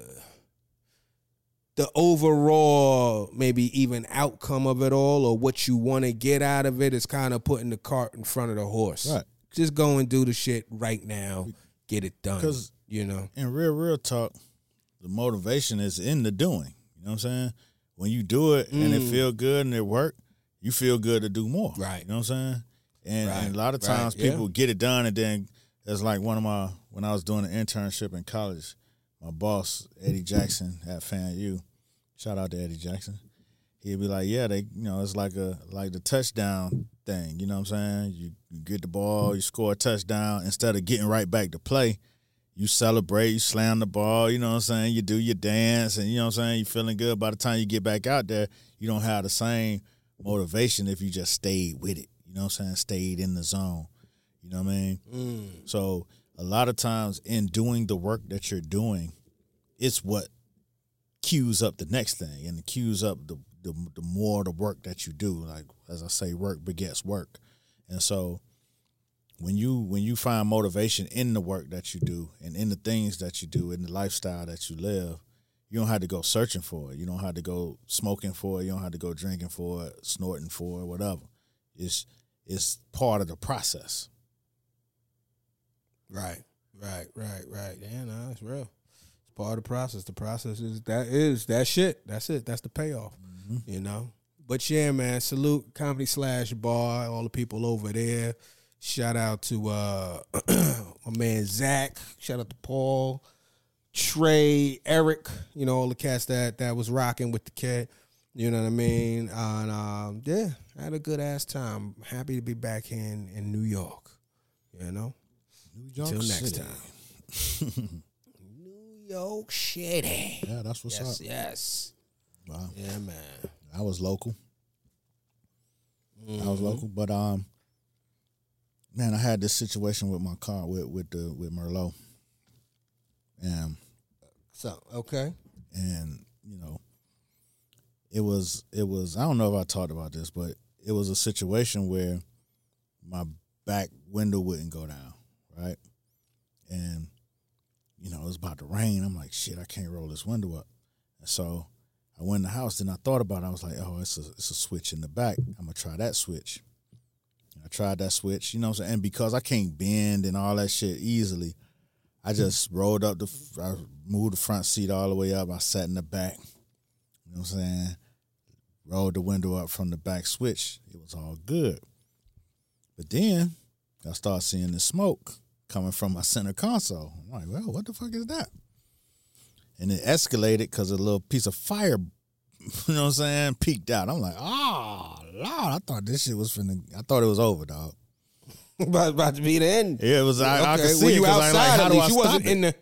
B: the overall maybe even outcome of it all, or what you want to get out of it, is kind of putting the cart in front of the horse.
C: Right.
B: Just go and do the shit right now. Get it done. Because, you know,
C: in real, real talk, the motivation is in the doing. You know what I'm saying? When you do it and mm. it feel good and it work, you feel good to do more.
B: Right.
C: You know what I'm saying? And,
B: right.
C: and a lot of times
B: right.
C: people
B: yeah.
C: get it done, and then it's like one of my, when I was doing an internship in college, my boss, Eddie Jackson at FAMU, shout out to Eddie Jackson, he'd be like, yeah, they, you know, it's like a like the touchdown thing, you know what I'm saying? You, you get the ball, you score a touchdown, instead of getting right back to play, you celebrate, you slam the ball, you know what I'm saying? You do your dance, and you know what I'm saying? You feeling good. By the time you get back out there, you don't have the same motivation if you just stayed with it, you know what I'm saying? Stayed in the zone, you know what I mean? Mm. So a lot of times in doing the work that you're doing, it's what cues up the next thing, and it cues up the, the the more the work that you do. Like, as I say, work begets work. And so when you when you find motivation in the work that you do and in the things that you do, in the lifestyle that you live, you don't have to go searching for it. You don't have to go smoking for it. You don't have to go drinking for it, snorting for it, whatever. It's it's part of the process.
B: Right, right, right, right. Yeah, no, it's real. It's part of the process. The process is that is that shit. That's it. That's the payoff. Mm-hmm. You know. But yeah, man. Salute Comedy Slash Bar. All the people over there. Shout out to uh, my man Zach. Shout out to Paul, Trey, Eric. You know, all the cats that that was rocking with the cat. You know what I mean? And um, yeah, I had a good ass time. Happy to be back here in, in New York. You know.
C: New York
B: Until next
C: City.
B: time. New York City.
C: Yeah, that's what's
B: yes,
C: up.
B: Yes.
C: Wow.
B: Yeah, man.
C: I was local.
B: Mm-hmm.
C: I was local, but um, man, I had this situation with my car with with the with Merlot, and
B: so okay,
C: and you know, it was it was I don't know if I talked about this, but it was a situation where my back window wouldn't go down. Right, and you know it was about to rain. I'm like, shit, I can't roll this window up. And so I went in the house. Then I thought about it. I was like, oh, it's a it's a switch in the back. I'm gonna try that switch. I tried that switch, you know what I'm saying. And because I can't bend and all that shit easily, I just rolled up the. I moved the front seat all the way up. I sat in the back. You know what I'm saying. Rolled the window up from the back switch. It was all good. But then I started seeing the smoke coming from my center console. I'm like, well, what the fuck is that? And it escalated because a little piece of fire, you know what I'm saying, peeked out. I'm like, oh, Lord, I thought this shit was finna, I thought it was over, dog.
B: about, about to be the end.
C: Yeah, it was, I,
B: okay.
C: I could see
B: Were
C: it
B: you outside,
C: like, how
B: at
C: do
B: least?
C: I
B: You
C: stop
B: wasn't
C: it?
B: in the...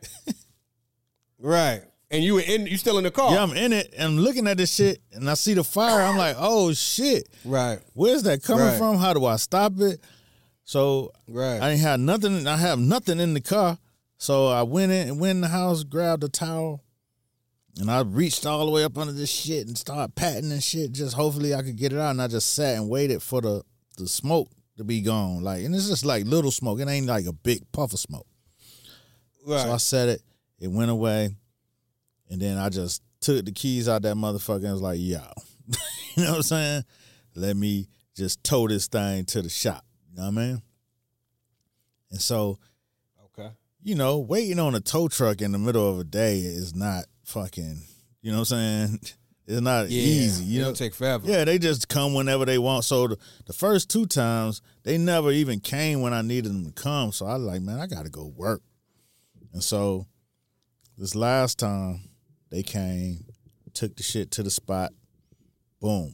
B: Right. And you were in, you still in the car.
C: Yeah, I'm in it, and I'm looking at this shit, and I see the fire. I'm like, oh, shit.
B: Right.
C: Where's that coming
B: right.
C: from? How do I stop it? So
B: right.
C: I didn't have nothing. I have nothing in the car. So I went in and went in the house, grabbed a towel, and I reached all the way up under this shit and started patting and shit. Just hopefully I could get it out. And I just sat and waited for the, the smoke to be gone. Like, and it's just like little smoke. It ain't like a big puff of smoke.
B: Right.
C: So I set it. It went away. And then I just took the keys out that motherfucker and was like, yo. You know what I'm saying? Let me just tow this thing to the shop. You know what I mean? And so,
B: okay,
C: you know, waiting on a tow truck in the middle of a day is not fucking, you know what I'm saying? It's not
B: Yeah,
C: easy. You
B: it
C: know,
B: don't take forever.
C: Yeah, they just come whenever they want. So the, the first two times, they never even came when I needed them to come. So I was like, man, I got to go work. And so this last time, they came, took the shit to the spot, boom,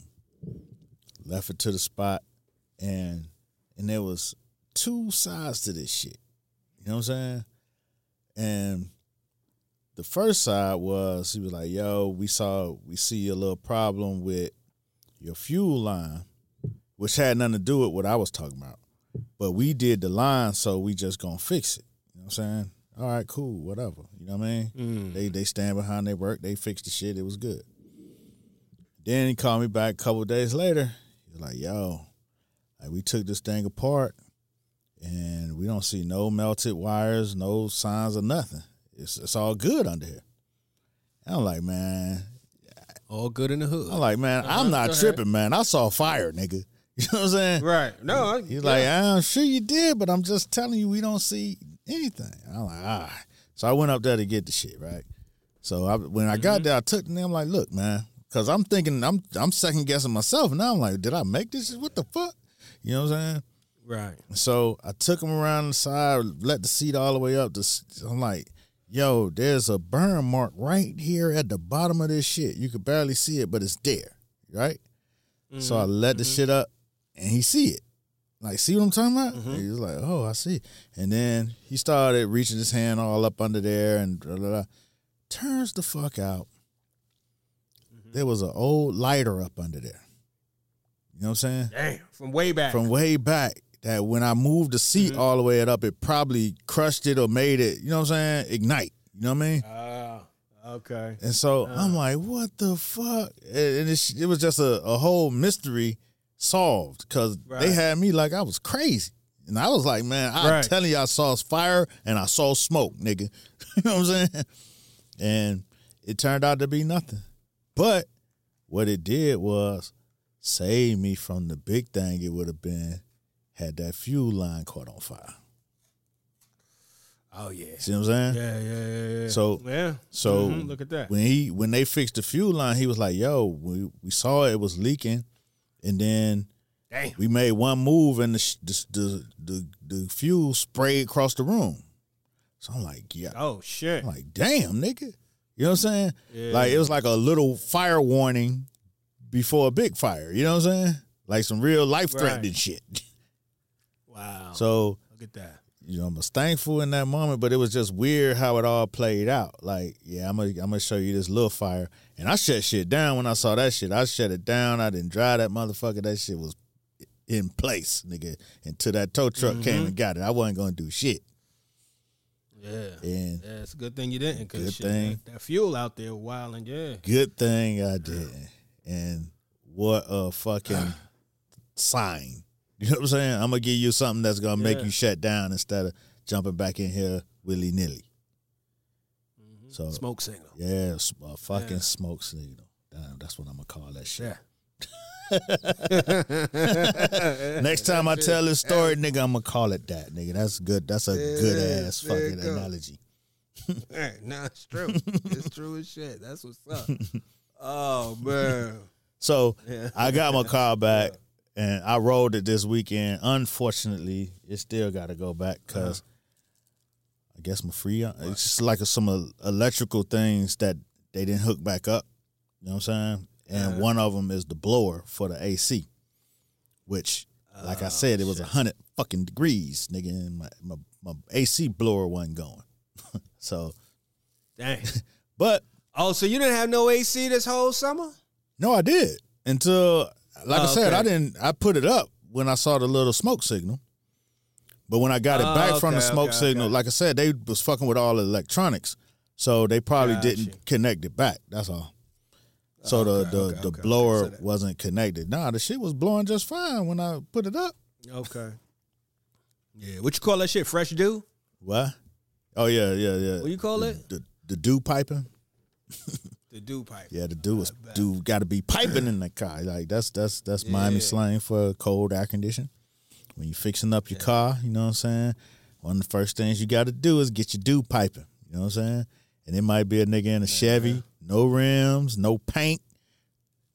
C: left it to the spot, and and there was two sides to this shit. You know what I'm saying? And the first side was, he was like, yo, we saw, we see a little problem with your fuel line, which had nothing to do with what I was talking about. But we did the line, so we just gonna fix it. You know what I'm saying? All right, cool, whatever. You know what I mean? Mm. They they stand behind their work. They fixed the shit. It was good. Then he called me back a couple of days later. He was like, yo, like we took this thing apart, and we don't see no melted wires, no signs of nothing. It's it's all good under here. And I'm like, man.
B: All good in the hood.
C: I'm like, man, uh-huh, I'm not tripping, man. I saw fire, nigga. You know what I'm saying?
B: Right. No. I,
C: He's
B: yeah.
C: like, I'm sure you did, but I'm just telling you we don't see anything. I'm like, all right. So I went up there to get the shit, right? So I, when I got mm-hmm. there, I took them. I'm like, look, man, because I'm thinking, I'm I'm second guessing myself. Now I'm like, did I make this? What the fuck? You know what I'm saying?
B: Right.
C: So I took them around the side, let the seat all the way up. To, I'm like, yo, there's a burn mark right here at the bottom of this shit. You could barely see it, but it's there, right? Mm-hmm. So I let the mm-hmm. shit up, and he see it. Like, see what I'm talking about? Mm-hmm. He was like, oh, I see. And then he started reaching his hand all up under there and blah, blah, blah. Turns the fuck out. Mm-hmm. There was an old lighter up under there. You know what I'm saying?
B: Damn, from way back.
C: From way back. That when I moved the seat mm-hmm. all the way up, it probably crushed it or made it, you know what I'm saying, ignite. You know what I mean?
B: Ah, uh, okay.
C: And so uh. I'm like, what the fuck? And it, it was just a, a whole mystery solved because right. they had me like I was crazy. And I was like, man, I'm right. telling you, I saw fire and I saw smoke, nigga. You know what I'm saying? And it turned out to be nothing. But what it did was save me from the big thing it would have been had that fuel line caught on fire.
B: Oh yeah.
C: See what I'm saying?
B: Yeah, yeah, yeah, yeah.
C: So
B: yeah.
C: So
B: mm-hmm. look at that.
C: When he when they fixed the fuel line, he was like, yo, we, we saw it, it was leaking, and then
B: Damn.
C: we made one move and the the, the the the fuel sprayed across the room. So I'm like, yeah.
B: Oh shit.
C: I'm like, damn, nigga. You know what I'm saying?
B: Yeah.
C: Like it was like a little fire warning before a big fire. You know what I'm saying? Like some real life threatening right. shit.
B: Wow.
C: So
B: look at that.
C: You know, I was thankful in that moment, but it was just weird how it all played out. Like, yeah, I'm gonna I'm gonna show you this little fire. And I shut shit down when I saw that shit. I shut it down. I didn't dry that motherfucker. That shit was in place, nigga. Until that tow truck mm-hmm. came and got it. I wasn't gonna do shit.
B: Yeah.
C: And
B: yeah, it's a good thing you didn't.
C: Good
B: shit,
C: thing.
B: That, that fuel out there wild and yeah.
C: Good thing I didn't. And what a fucking sign. You know what I'm saying? I'm going to give you something that's going to yeah. make you shut down instead of jumping back in here willy-nilly.
B: Mm-hmm.
C: So
B: smoke signal.
C: Yeah, a fucking yeah. smoke signal. Damn, that's what I'm going to call that shit.
B: Yeah.
C: Next time I tell this story, nigga, I'm going to call it that, nigga. That's good. That's a yeah, good-ass fucking analogy.
B: Hey, nah, it's true. It's true as shit. That's what's up. Oh, man.
C: So
B: yeah.
C: I got my car back. And I rode it this weekend. Unfortunately, it still got to go back because uh-huh. I guess my free. It's just like a, some electrical things that they didn't hook back up. You know what I'm saying? And uh-huh. one of them is the blower for the A C, which, like oh, I said, it was a hundred fucking degrees, nigga, and my, my my A C blower wasn't going. So,
B: dang.
C: But
B: oh, so you didn't have no A C this whole summer?
C: No, I did until. Like
B: oh,
C: I said,
B: okay.
C: I didn't. I put it up when I saw the little smoke signal, but when I got it
B: oh,
C: back
B: okay,
C: from the smoke
B: okay,
C: signal,
B: okay.
C: like I said, they was fucking with all the electronics, so they probably
B: gotcha.
C: didn't connect it back. That's all. So
B: oh,
C: the
B: okay,
C: the,
B: okay,
C: the
B: okay,
C: blower
B: okay.
C: wasn't connected. Nah, the shit was blowing just fine when I put it up.
B: Okay. Yeah, what you call that shit? Fresh dew?
C: What? Oh yeah, yeah, yeah.
B: What you call
C: the,
B: it?
C: The the dew piping.
B: The dew pipe.
C: Yeah, the dew was dew got to be piping in the car. Like that's that's that's
B: yeah.
C: Miami slang for cold air condition. When you're fixing up your yeah. car, you know what I'm saying? One of the first things you got to do is get your dew piping. You know what I'm saying? And it might be a nigga in a Chevy, no rims, no paint,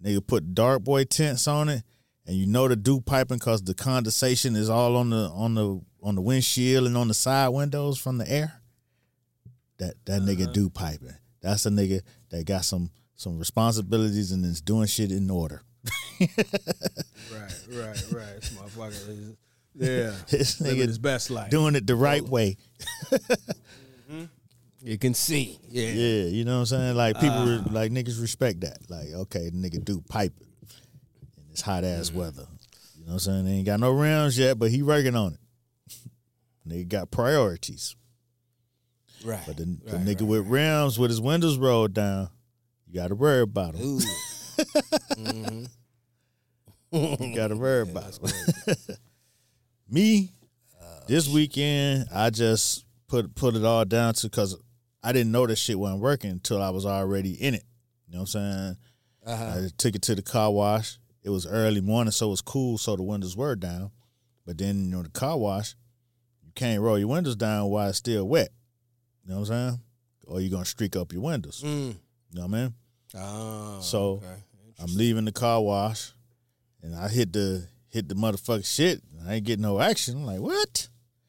C: Nigga put dark boy tints on it, and you know the dew piping because the condensation is all on the on the on the windshield and on the side windows from the air. That that uh-huh. nigga dew piping. That's a nigga that got some some responsibilities and is doing shit in order.
B: right, right, right. This motherfucker is, yeah.
C: This nigga
B: his best life.
C: Doing it the right way.
B: mm-hmm. You can see. Yeah.
C: Yeah, you know what I'm saying? Like people
B: uh,
C: re- like niggas respect that. Like, okay, the nigga do piping in this hot ass mm-hmm. weather. You know what I'm saying? They ain't got no rims yet, but he working on it. Nigga got priorities.
B: Right.
C: But the, the
B: right,
C: nigga
B: right,
C: with
B: right.
C: rims with his windows rolled down, you gotta worry about him.
B: mm-hmm.
C: You gotta worry yeah, about him. Me, uh, this weekend, I just put put it all down to because I didn't know this shit wasn't working until I was already in it. You know what I'm saying? Uh-huh. I took it to the car wash. It was early morning, so it was cool, so the windows were down. But then, you know, the car wash, you can't roll your windows down while it's still wet. You know what I'm saying? Or you're going to streak up your windows.
B: Mm.
C: You know what I mean?
B: Oh,
C: so
B: okay.
C: I'm leaving the car wash, and I hit the hit the motherfucking shit. I ain't getting no action. I'm like, what?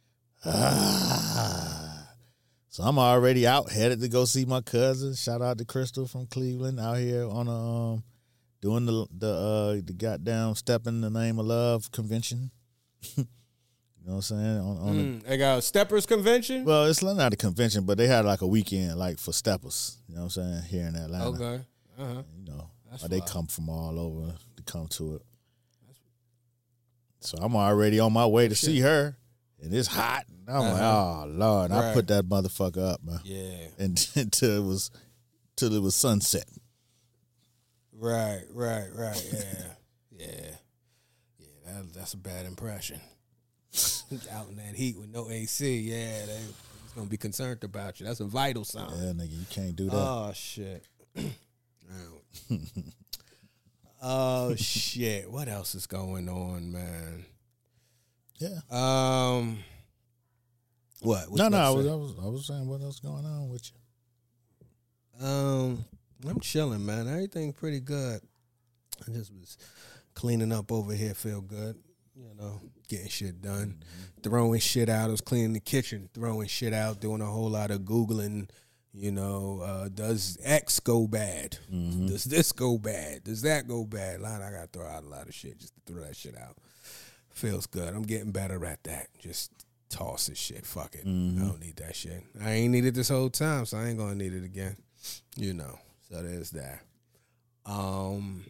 C: Ah. So I'm already out, headed to go see my cousin. Shout out to Crystal from Cleveland out here on a, um, doing the the uh, the goddamn Step in the Name of Love convention. You know what I'm saying? On, on
B: mm,
C: the,
B: they got a Steppers convention?
C: well, it's not a convention, but they had like a weekend like for steppers. You know what I'm saying? Here in Atlanta.
B: Okay. Uh-huh.
C: You know,
B: That's
C: they
B: wild. Come
C: from all over to come to it. So I'm already on my way to
B: Shit.
C: see her, and it's hot. And I'm uh-huh. like, oh Lord,
B: right.
C: I put that motherfucker up, man.
B: Yeah.
C: And until it was, till it was sunset.
B: Right, right, right. Yeah, yeah, yeah. That, that's a bad impression. Out in that heat with no A C, yeah, they gonna be concerned about you. That's a vital sign.
C: Yeah, nigga, you can't do that.
B: Oh shit. Oh shit. What else is going on, man?
C: Yeah.
B: Um. What? what
C: no,
B: you
C: no. I
B: about to
C: was,
B: say?
C: I was, I was saying, what else going on with you?
B: Um, I'm chilling, man. Everything pretty good. I just was cleaning up over here. Feel good. You know, getting shit done, mm-hmm. throwing shit out. I was cleaning the kitchen, throwing shit out, doing a whole lot of Googling. You know, uh, does X go bad? Mm-hmm. Does this go bad? Does that go bad? Line, I got to throw out a lot of shit just to throw that shit out. Feels good. I'm getting better at that. Just toss this shit. Fuck it. Mm-hmm. I don't need that shit. I ain't need it this whole time, so I ain't gonna need it again. You know, so there's that. Um.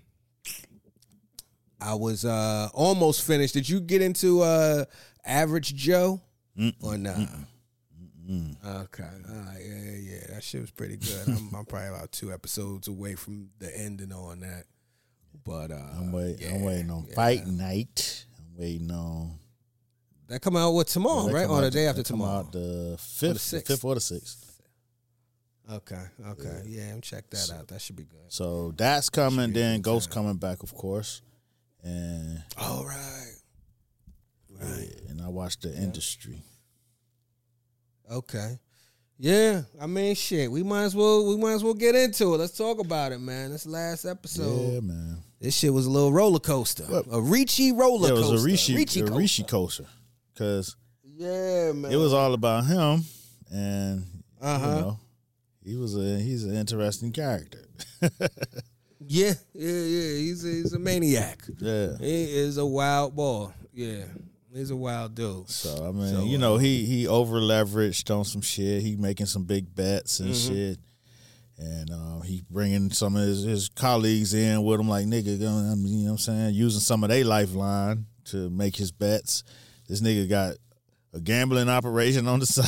B: I was uh, almost finished. Did you get into uh, Average Joe Mm-mm. or not? Nah? Mm-mm. Okay. All right. Yeah, yeah, yeah. That shit was pretty good. I'm, I'm probably about two episodes away from the ending on that. But uh,
C: I'm, wait,
B: yeah,
C: I'm waiting on
B: yeah.
C: Fight Night. I'm waiting on.
B: That come out what tomorrow,
C: yeah,
B: right? Or the day after
C: come
B: tomorrow?
C: Out the fifth, the, sixth. the fifth or the sixth.
B: Okay. Okay. Yeah, yeah check that so, out. That should be good.
C: So that's coming. Then Ghost time. coming back, of course. And
B: all right, right.
C: Yeah, and I watched The yeah. Industry.
B: Okay, yeah. I mean, shit. We might as well. We might as well get into it. Let's talk about it, man. This last episode.
C: Yeah, man.
B: This shit was a little roller coaster. What? A Ricci roller
C: yeah,
B: coaster.
C: It was a Ricci,
B: Ricci
C: a
B: coaster.
C: Ricci coaster. Cause
B: yeah, man.
C: It was all about him, and
B: uh-huh.
C: you know, he was a he's an interesting character.
B: Yeah, yeah, yeah. He's a, he's a maniac.
C: Yeah,
B: he is a wild boy. Yeah, he's a wild dude.
C: So I mean,
B: so,
C: you know, he he over leveraged on some shit. He making some big bets and mm-hmm. shit, and um, he bringing some of his, his colleagues in with him, like nigga, I mean, you know what I'm saying, using some of their lifeline to make his bets. This nigga got a gambling operation on the side.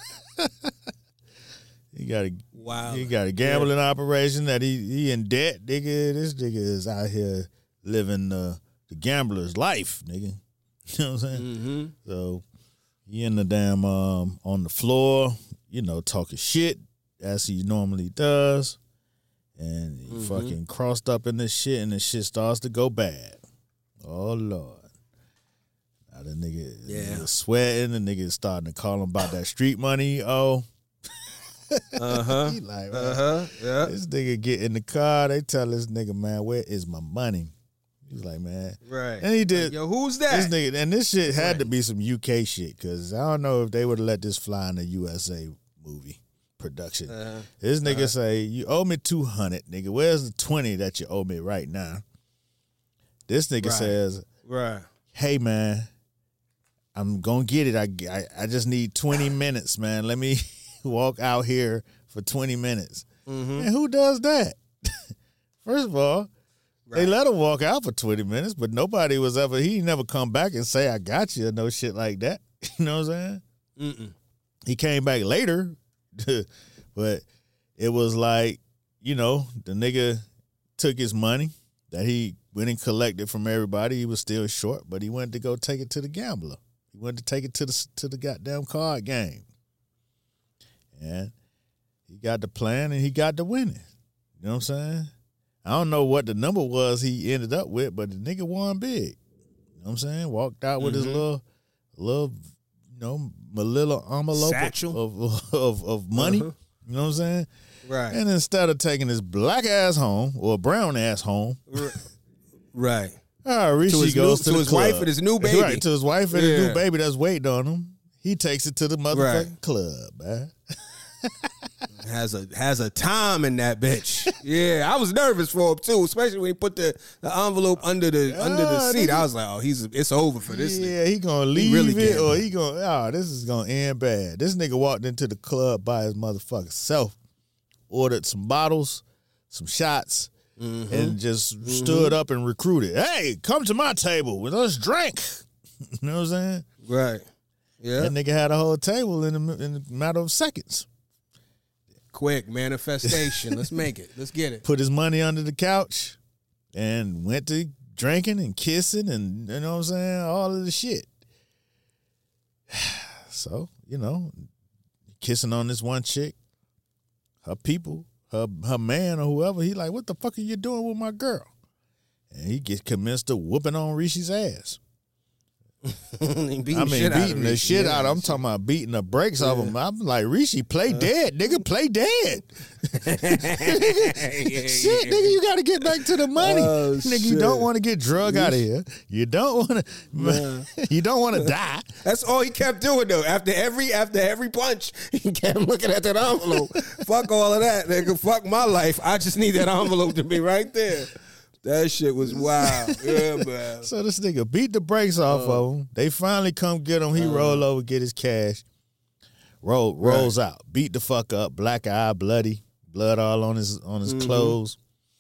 C: He got a wow. He got a gambling yeah. operation that he he in debt, nigga. This nigga is out here living the the gambler's life, nigga. You know what I'm saying?
B: Mm-hmm.
C: So he in the damn um on the floor, you know, talking shit as he normally does, and he mm-hmm. fucking crossed up in this shit, and the shit starts to go bad. Oh Lord. Now the nigga,
B: yeah.
C: the nigga sweating, the nigga starting to call him about that street money. Oh.
B: Uh huh.
C: He like, man,
B: uh huh. Yeah.
C: this nigga get in the car. They tell this nigga, man, where is my money? He's like, man,
B: Right.
C: and he did.
B: Like, yo, who's that?
C: This nigga, and this shit had
B: Right.
C: to be some U K shit because I don't know if they would have let this fly in a U S A movie production.
B: Uh-huh.
C: This nigga
B: Uh-huh.
C: say, you owe me two hundred, nigga. Where's the twenty that you owe me right now? This nigga
B: Right.
C: says,
B: Right.
C: hey, man, I'm going to get it. I, I, I just need twenty minutes, man. Let me walk out here for twenty minutes.
B: Mm-hmm.
C: And who does that? First of all,
B: Right.
C: they let him walk out for twenty minutes, but nobody was ever, he never come back and say, I got you, or no shit like that. You know what I'm saying?
B: Mm-mm.
C: He came back later, but it was like, you know, the nigga took his money that he went and collected from everybody. He was still short, but he went to go take it to the gambler. He went to take it to the to the goddamn card game. And he got the plan and he got the winning. You know what I'm saying? I don't know what the number was he ended up with, but the nigga won big. You know what I'm saying? Walked out with
B: Mm-hmm.
C: his little, little, you know, Manila envelope
B: Satchel.
C: of, of of money.
B: Uh-huh.
C: You know what I'm saying?
B: Right.
C: And instead of taking his black ass home or brown ass home,
B: Right.
C: ah, Rishi
B: To his
C: goes
B: new-
C: to,
B: to
C: the
B: his
C: club.
B: wife and his new baby.
C: Right, to his wife and his
B: Yeah.
C: new baby that's waiting on him. He takes it to the motherfucking
B: Right.
C: club, man.
B: Has a has a time in that bitch. Yeah, I was nervous for him too, especially when he put the, the envelope under the under the
C: Ah,
B: seat.
C: nigga.
B: I was like, oh, he's it's over for this nigga.
C: Yeah, he gonna leave
B: really
C: it
B: gambling.
C: or he gonna, oh, this is gonna end bad. This nigga walked into the club by his motherfucking self, ordered some bottles, some shots,
B: Mm-hmm.
C: and just stood up and recruited. Hey, come to my table with us drink. You know what I'm saying?
B: Right. Yeah.
C: That nigga had a whole table in a, in a matter of seconds.
B: Quick manifestation. Let's make it. Let's get it.
C: Put his money under the couch and went to drinking and kissing and, you know what I'm saying, all of the shit. So, you know, kissing on this one chick, her people, her her man or whoever, he like, what the fuck are you doing with my girl? And he gets commenced to whooping on Rishi's ass.
B: He beating
C: I mean,
B: shit out of
C: beating the
B: Rishi.
C: shit
B: Yeah.
C: out of him. I'm talking about beating the brakes off him. I'm like, Rishi, play dead, nigga, play dead. Shit, nigga, you got to get back to the money.
B: Oh,
C: nigga, you
B: shit.
C: don't want to get drug out of here. You don't want to. You don't want to die.
B: That's all he kept doing though. After every after every punch, he kept looking at that envelope. Fuck all of that, nigga. Fuck my life. I just need that envelope to be right there. That shit was wild. Yeah, man.
C: So this nigga beat the brakes off
B: Uh.
C: of him. They finally come get him. He roll over, get his cash. Roll rolls out. Beat the fuck up. Black eye, bloody, blood all on his on his
B: Mm-hmm.
C: clothes.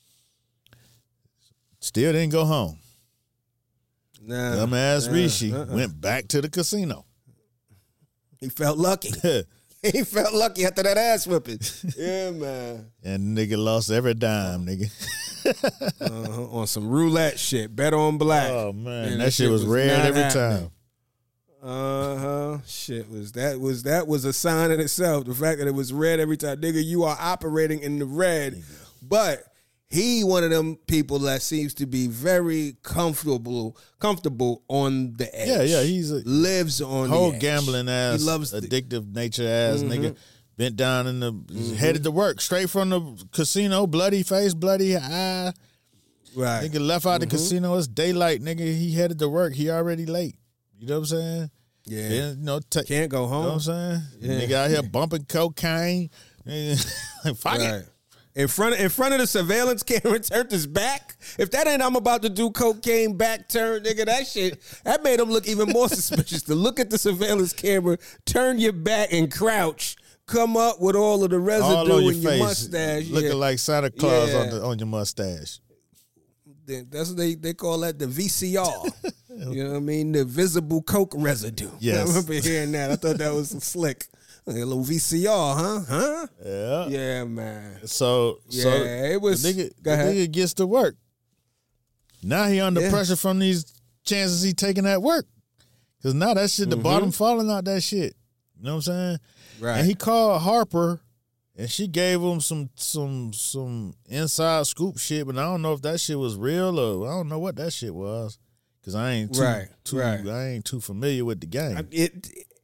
C: Still didn't go home.
B: Nah,
C: Dumbass
B: nah,
C: Rishi
B: uh-uh.
C: went back to the casino.
B: He felt lucky. He felt lucky after that ass whipping. Yeah, man.
C: And nigga lost every dime, nigga.
B: Uh-huh. On some roulette shit. Bet on black.
C: Oh man,
B: Man,
C: that, shit was red
B: not
C: every
B: happening.
C: time.
B: Uh huh. Shit was that was that was a sign in itself. The fact that it was red every time, nigga, you are operating in the red. But he one of them people that seems to be very comfortable, comfortable on the edge.
C: Yeah, yeah, he's a
B: lives on
C: whole
B: the edge.
C: gambling ass,
B: He loves the,
C: addictive nature ass
B: Mm-hmm.
C: nigga. Bent down in the headed to work straight from the casino, bloody face, bloody eye.
B: right.
C: Nigga left out the
B: Mm-hmm.
C: casino. It's daylight, nigga. He headed to work. He already late. You know what I'm saying?
B: Yeah.
C: Then, you know, ta-
B: Can't go
C: you know what I'm
B: home.
C: saying?
B: Yeah.
C: Nigga out here bumping cocaine. Like, fuck
B: Right.
C: it.
B: In front of in front of the surveillance camera, turned his back. If that ain't I'm about to do cocaine back turn, nigga, that shit that made him look even more suspicious. To look at the surveillance camera, turn your back and crouch, come up with all of the residue
C: All on your
B: in your
C: face,
B: mustache,
C: looking
B: yeah.
C: like Santa Claus
B: Yeah.
C: on, the, on your mustache.
B: Then That's what they, they call that the V C R. You know what I mean? The visible coke residue.
C: Yes.
B: I remember hearing that. I thought that was slick. Like a little V C R, huh? Huh?
C: Yeah.
B: Yeah, man.
C: So, so
B: Yeah, it was-
C: the nigga,
B: go
C: the
B: ahead.
C: nigga gets to work. Now he under
B: Yeah.
C: pressure from these chances he taking at work. Cause now that shit, the bottom falling out that shit. You know what I'm saying?
B: Mm-hmm. Right.
C: And he called Harper and she gave him some some some inside scoop shit, but I don't know if that shit was real or I don't know what that shit was. Cause I ain't too,
B: Right,
C: too
B: right.
C: I ain't too familiar with the game.
B: I- It,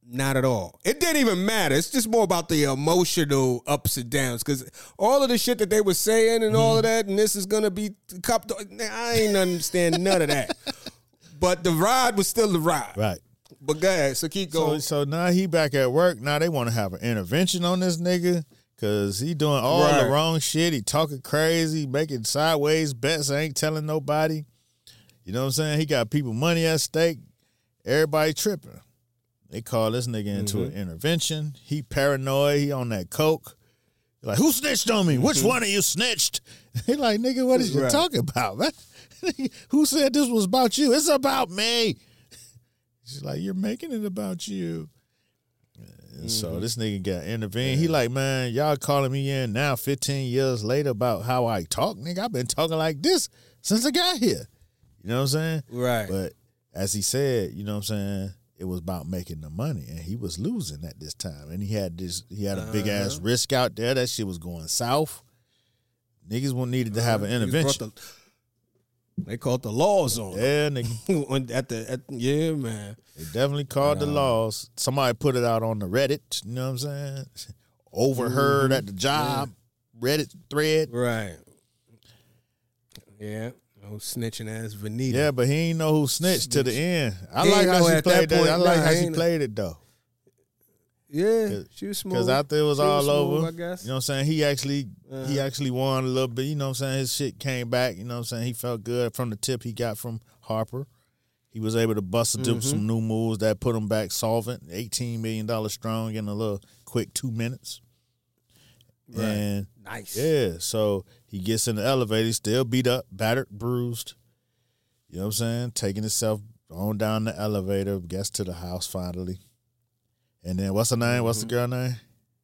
B: Not at all. It didn't even matter. It's just more about the emotional ups and downs. Because all of the shit that they were saying and mm-hmm. all of that, and this is going to be cupped. I ain't understand none of that. But the ride was still the ride.
C: Right.
B: But go ahead. So keep going.
C: So, so now he back at work. Now they want to have an intervention on this nigga because he doing all right. the wrong shit. He talking crazy, making sideways bets. I ain't telling nobody. You know what I'm saying? He got people money at stake. Everybody tripping. They call this nigga into mm-hmm. an intervention. He paranoid. He on that coke. They're like, who snitched on me? Mm-hmm. Which one of you snitched? He like, nigga, what is you right. talking about, man? Who said this was about you? It's about me. She's like, you're making it about you. And mm-hmm. so this nigga got intervened. Yeah. He like, man, y'all calling me in now fifteen years later about how I talk. Nigga, I've been talking like this since I got here. You know what I'm saying?
B: Right.
C: But as he said, you know what I'm saying, it was about making the money, and he was losing at this time. And he had this, he had a uh-huh. big ass risk out there. That shit was going south. Niggas needed to have an intervention.
B: The, they called the laws on
C: yeah, nigga.
B: at the at, yeah, man.
C: They definitely called uh, the laws. Somebody put it out on the Reddit. You know what I'm saying? Overheard mm-hmm. at the job. Yeah. Reddit thread.
B: Right. Yeah. No snitching ass Vanita.
C: Yeah, but he ain't know who snitched Snitch. to the end. I he like how she played that. that. I like nah, how she played it though.
B: Yeah, she was smooth.
C: Because after it was
B: she
C: all
B: was
C: over,
B: smooth, I guess.
C: You know what I'm saying? He actually uh-huh. he actually won a little bit. You know what I'm saying? His shit came back. You know what I'm saying? He felt good from the tip he got from Harper. He was able to bust mm-hmm. some new moves that put him back solvent, eighteen million dollars strong in a little quick two minutes. Right. And
B: nice.
C: Yeah, so he gets in the elevator, still beat up, battered, bruised. You know what I'm saying? Taking himself on down the elevator, gets to the house finally. And then what's her name? Mm-hmm. What's the girl name?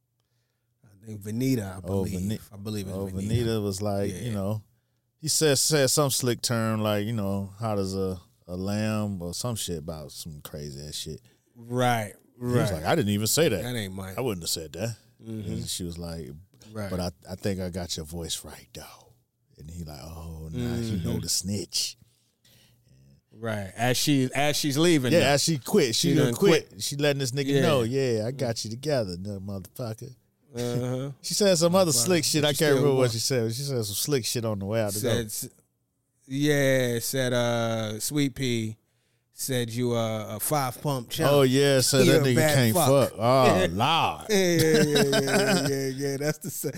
B: I think Vanita, I believe. Oh, Vani- I believe it's
C: oh,
B: Vanita.
C: Vanita was like, yeah. you know, he said said some slick term like, you know, how does a, a lamb or some shit about some crazy ass shit.
B: Right, right.
C: He was like, I didn't even say that.
B: That ain't mine.
C: I wouldn't have said that.
B: Mm-hmm.
C: And she was like, right. but I, I think I got your voice right, though. And he like, oh, now mm-hmm. you know the snitch.
B: Right. As she as she's leaving.
C: Yeah,
B: now.
C: as she quit. She, she done quit. quit. She letting this nigga
B: yeah.
C: know, yeah, I got you together, motherfucker.
B: Uh-huh.
C: She said some other slick shit. I can't remember what she said. She said some slick shit on the way out to
B: said,
C: go.
B: Yeah, said uh, Sweet Pea said you uh, a five pump chump.
C: Oh yeah, said that nigga can't fuck. fuck. Oh
B: yeah.
C: Lord.
B: Yeah, yeah, yeah, yeah, yeah, yeah. That's the se-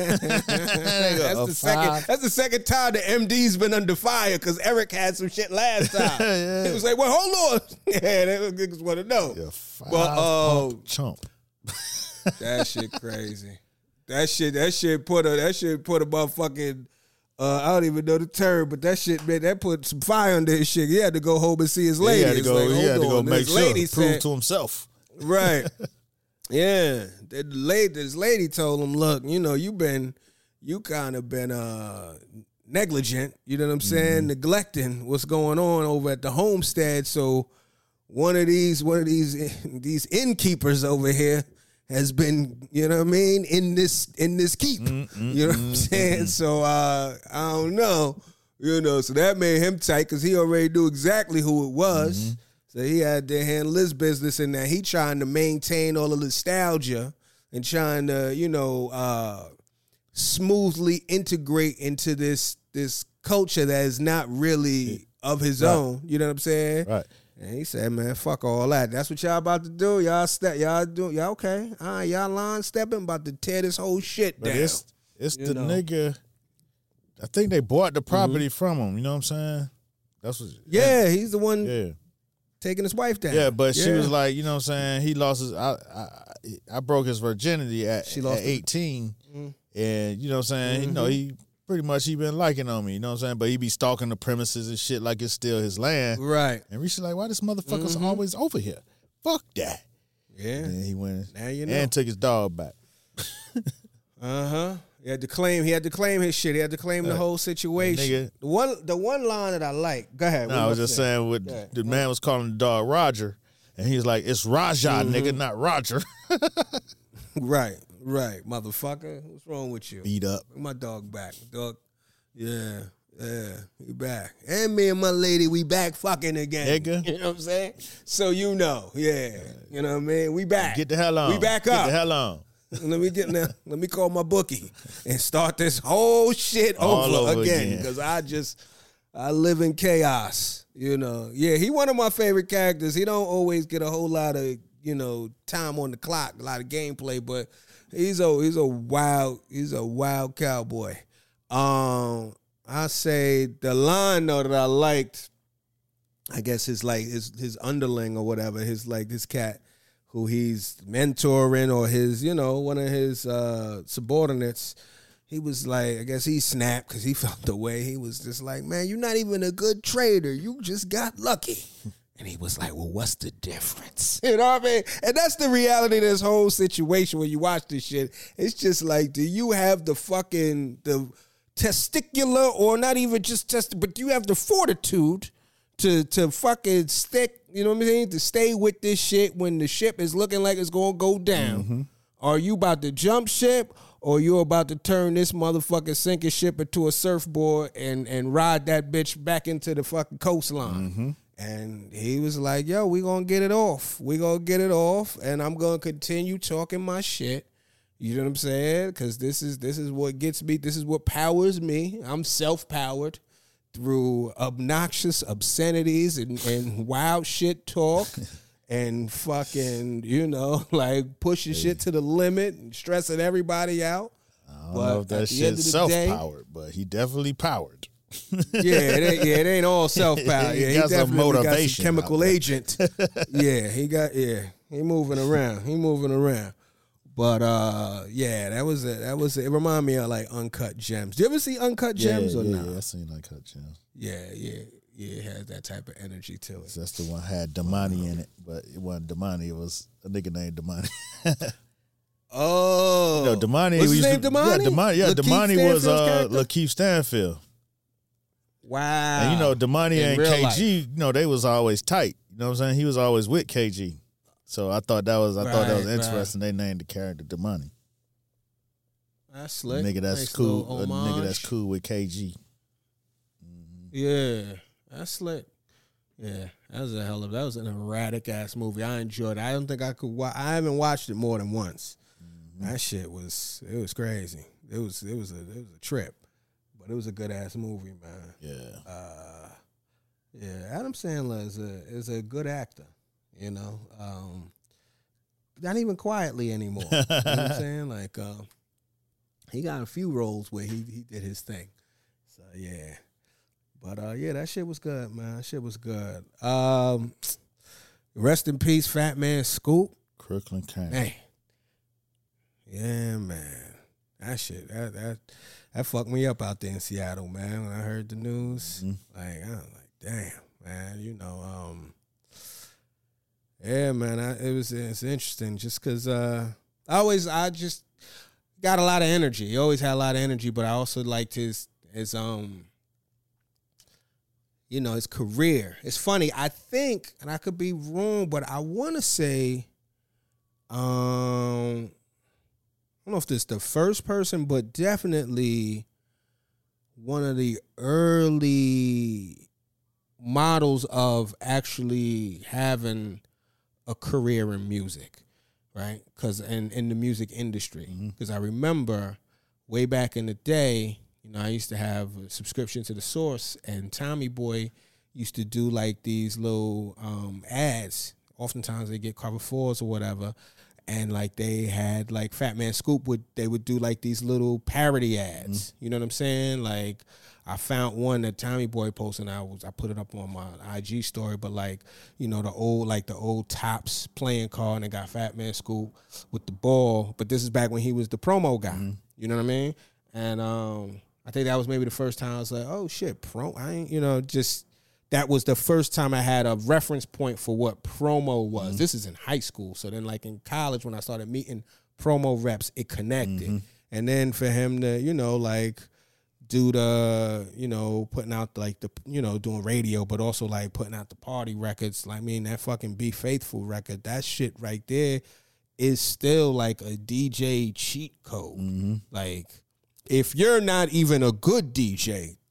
B: that's the second. That's the second time the M D's been under fire because Eric had some shit last time. yeah. He was like, "Well, hold on." Yeah, they niggas want to know.
C: Yeah, five
B: but uh,
C: chump.
B: That shit crazy. That shit. That shit put a. That shit put a motherfucking. Uh, I don't even know the term, but that shit, man, that put some fire under his shit. He had to go home and see his lady.
C: He had to go,
B: like,
C: he had to go make
B: sure,
C: prove said, to himself.
B: Right. Yeah. The lady, this lady told him, look, you know, you been, you kind of been uh, negligent, you know what I'm saying, mm-hmm. neglecting what's going on over at the homestead. So one of these, one of these, these innkeepers over here has been, you know what I mean, in this in this keep. Mm-hmm. You know what I'm saying? Mm-hmm. So uh, I don't know. You know, so that made him tight because he already knew exactly who it was. Mm-hmm. So he had to handle his business in that. He trying to maintain all the nostalgia and trying to, you know, uh, smoothly integrate into this this culture that is not really of his right. own. You know what I'm saying?
C: Right.
B: And he said, man, fuck all that. That's what y'all about to do. Y'all step, y'all do, y'all okay. All right, y'all line stepping, about to tear this whole shit
C: but
B: down.
C: It's, it's the
B: know?
C: nigga, I think they bought the property mm-hmm. from him. You know what I'm saying? That's what.
B: Yeah, and, he's the one
C: yeah.
B: taking his wife down.
C: Yeah, but yeah. she was like, you know what I'm saying? He lost his, I I, I broke his virginity at, she lost at eighteen. Mm-hmm. And, you know what I'm saying? Mm-hmm. You know, he pretty much he been liking on me, you know what I'm saying? But he be stalking the premises and shit like it's still his land.
B: Right.
C: And Risha like, why this motherfucker's mm-hmm. always over here? Fuck that.
B: Yeah.
C: And then he went
B: now you know.
C: and took his dog back.
B: uh-huh. He had to claim he had to claim his shit. He had to claim uh, the whole situation. Nigga, the one the one line that I like. Go ahead.
C: No, I was just saying, saying with the man was calling the dog Roger, and he was like, it's Raja, mm-hmm. nigga, not Roger.
B: Right. Right, motherfucker. What's wrong with you?
C: Beat up.
B: Bring my dog back. Dog. Yeah. Yeah, we back. And me and my lady, we back fucking again.
C: Nigga.
B: You know what I'm saying? So you know, yeah. You know what I mean? We back.
C: Get the hell on.
B: We back
C: Get
B: up.
C: the hell on.
B: Let me get now. Let me call my bookie and start this whole shit
C: All
B: over,
C: over
B: again
C: again.
B: because I just I live in chaos. You know, yeah. He one of my favorite characters. He don't always get a whole lot of you know time on the clock, a lot of gameplay, but he's a he's a wild he's a wild cowboy. Um, I say the line though that I liked. I guess his like his his underling or whatever, his like his cat who he's mentoring or his, you know, one of his uh, subordinates, he was like, I guess he snapped because he felt the way. He was just like, man, you're not even a good trader. You just got lucky. And he was like, well, what's the difference? You know what I mean? And that's the reality of this whole situation when you watch this shit. It's just like, do you have the fucking, the testicular or not even just test, but do you have the fortitude to to fucking stick, you know what I'm saying, to stay with this shit when the ship is looking like it's going to go down? Mm-hmm. Are you about to jump ship or you about to turn this motherfucking sinking ship into a surfboard and, and ride that bitch back into the fucking coastline? Mm-hmm. And he was like, yo, we going to get it off. We going to get it off and I'm going to continue talking my shit. You know what I'm saying? Because this is, this is what gets me. This is what powers me. I'm self-powered through obnoxious obscenities and, and wild shit talk and fucking, you know, like pushing shit to the limit and stressing everybody out.
C: I don't
B: but
C: know if that shit's self-powered, but he definitely powered.
B: yeah, it ain't, yeah, it ain't all self-powered. Yeah,
C: he
B: he
C: got some
B: definitely got
C: motivation
B: some chemical
C: out there.
B: agent. yeah, he got, yeah, he moving around. He moving around. But uh, yeah, that was it. That was it. It reminded me of like Uncut Gems. Do you ever see Uncut Gems
C: yeah,
B: or
C: yeah,
B: not?
C: Yeah, I seen Uncut Gems.
B: Yeah, yeah, yeah. It has that type of energy to it.
C: That's the one had Damani in it, but it wasn't Damani. It was a nigga named Damani.
B: Oh,
C: you know, Damani.
B: What's his
C: used
B: name?
C: to,
B: Damani.
C: Yeah, Damani. Yeah,
B: Lakeith
C: Damani was
B: Stanfield's
C: uh,
B: character?
C: Lakeith Stanfield.
B: Wow.
C: And you know, Damani
B: In
C: and
B: real
C: K G,
B: life.
C: you know, they was always tight. You know what I'm saying? He was always with K G. So I thought that was I thought that was
B: Right,
C: interesting. They named the character Damani.
B: That's slick.
C: Nigga that's
B: Nice
C: cool.
B: little
C: A nigga that's
B: homage.
C: cool with K G.
B: Yeah, that's slick. Yeah, that was a hell of that was an erratic ass movie. I enjoyed it. I don't think I could. Wa- I haven't watched it more than once. Mm-hmm. That shit was it was crazy. It was it was a it was a trip, but it was a good ass movie, man.
C: Yeah.
B: Uh, yeah, Adam Sandler is a is a good actor. You know, um, not even quietly anymore. You know what I'm saying? Like, uh, he got a few roles where he he did his thing. So yeah. But uh, yeah, that shit was good, man. That shit was good. Um, rest in peace, Fat Man Scoop.
C: Crooklyn Kane.
B: Man, yeah, man. That shit, that that that fucked me up out there in Seattle, man. When I heard the news,
C: Mm-hmm.
B: like I was like, damn, man. You know, um, yeah, man. I, it was it's interesting just because uh, I always I just got a lot of energy. He always had a lot of energy, but I also liked his his um. You know, his career. It's funny. I think, and I could be wrong, but I want to say, um, I don't know if this is the first person, but definitely one of the early models of actually having a career in music, right? Because in, in the music industry. Because I remember way back in the day, you know, I used to have a subscription to The Source, and Tommy Boy used to do like these little um, ads. Oftentimes they get cover fours or whatever, and like they had like Fat Man Scoop would they would do like these little parody ads. Mm-hmm. You know what I'm saying? Like I found one that Tommy Boy posted, and I was I put it up on my I G story. But like you know the old like the old Tops playing card, and they got Fat Man Scoop with the ball. But this is back when he was the promo guy. Mm-hmm. You know what I mean? And um. I think that was maybe the first time I was like, oh, shit, pro. I ain't, you know, just that was the first time I had a reference point for what promo was. Mm-hmm. This is in high school. So then, like, in college, when I started meeting promo reps, it connected. Mm-hmm. And then for him to, you know, like, do the, you know, putting out, like, the, you know, doing radio, but also, like, putting out the party records. Like, I mean, that fucking Be Faithful record, that shit right there is still, like, a D J cheat code. Mm-hmm. Like, if you're not even a good D J,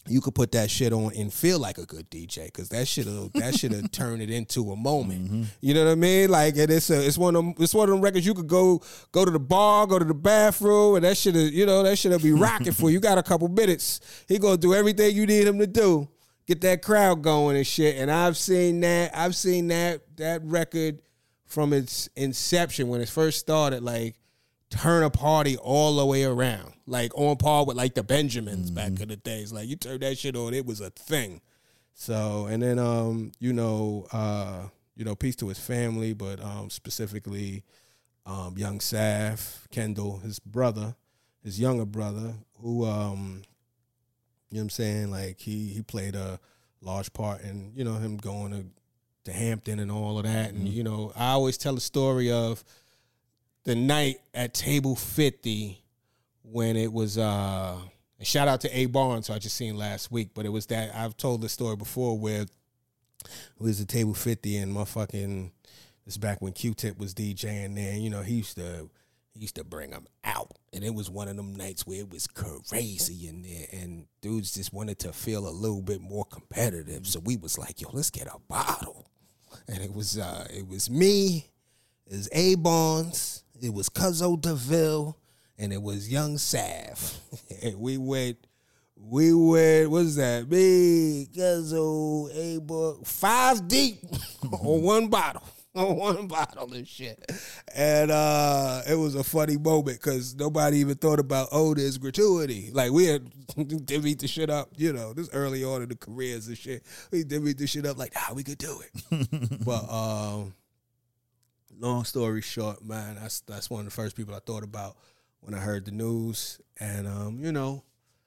B: you could put that shit on and feel like a good D J, because that shit that should have turned it into a moment. Mm-hmm. You know what I mean? Like, and it's a, it's one of them, it's one of them records you could go go to the bar, go to the bathroom, and that should have, you know, that should have be rocking for you. You got a couple minutes. He gonna do everything you need him to do, get that crowd going and shit. And I've seen that. I've seen that that record from its inception when it first started, like, turn a party all the way around, like on par with like the Benjamins mm-hmm. back in the days. Like, you turn that shit on, it was a thing. So, and then um, you know, uh, you know, peace to his family, but um, specifically, um, young Saf, Kendall, his brother, his younger brother, who um, you know what I'm saying, like he he played a large part in, you know, him going to to Hampton and all of that, and mm-hmm. you know, I always tell the story of the night at Table fifty when it was, uh, shout out to A Barnes, who I just seen last week, but it was that, I've told the story before where it was at Table fifty and motherfucking, this is back when Q-Tip was DJing there, and, you know, he used to, he used to bring them out, and it was one of them nights where it was crazy in there, and dudes just wanted to feel a little bit more competitive, so we was like, yo, let's get a bottle, and it was, uh, it was me, it was A Barnes, it was Cuzzo DeVille, and it was Young Sav. And we went, we went, what's that? Me, Cuzzo, A-Book, five deep on one bottle. On one bottle and shit. And uh, it was a funny moment because nobody even thought about, oh, there's gratuity. Like, we had divvied the shit up, you know, this early on in the careers and shit. We divvied the shit up like, nah, we could do it. But, um, long story short, man, that's that's one of the first people I thought about when I heard the news. And, um, you know,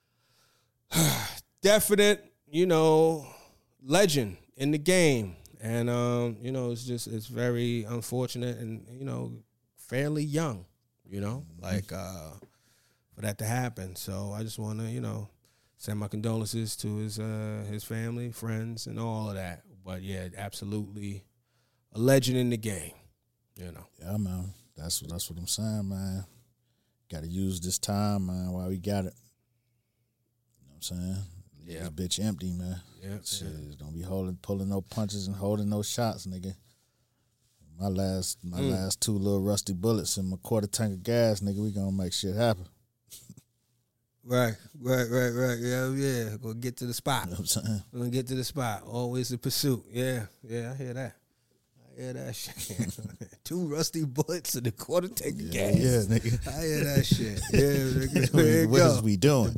B: definite, you know, legend in the game. And, um, you know, it's just, it's very unfortunate and, you know, fairly young, you know, like uh, for that to happen. So I just want to, you know, send my condolences to his uh, his family, friends, and all of that. But, yeah, absolutely a legend in the game. You know.
C: Yeah, man. That's what that's what I'm saying, man. Got to use this time, man, while we got it. You know what I'm saying? Yeah. This bitch empty, man.
B: Yeah.
C: Shit,
B: yeah.
C: Don't be holding, pulling no punches and holding no shots, nigga. My last, my mm. last two little rusty bullets and my quarter tank of gas, nigga. We gonna make shit happen.
B: Right, right, right, right. Yeah, yeah. Gonna get to the spot.
C: You know what I'm saying?
B: We're gonna get to the spot. Always the pursuit. Yeah, yeah. I hear that. Yeah, that shit. Two rusty bullets and a quarter tank of
C: yeah,
B: gas.
C: Yeah, nigga.
B: I hear that shit. Yeah, nigga. There
C: what
B: go.
C: is we doing?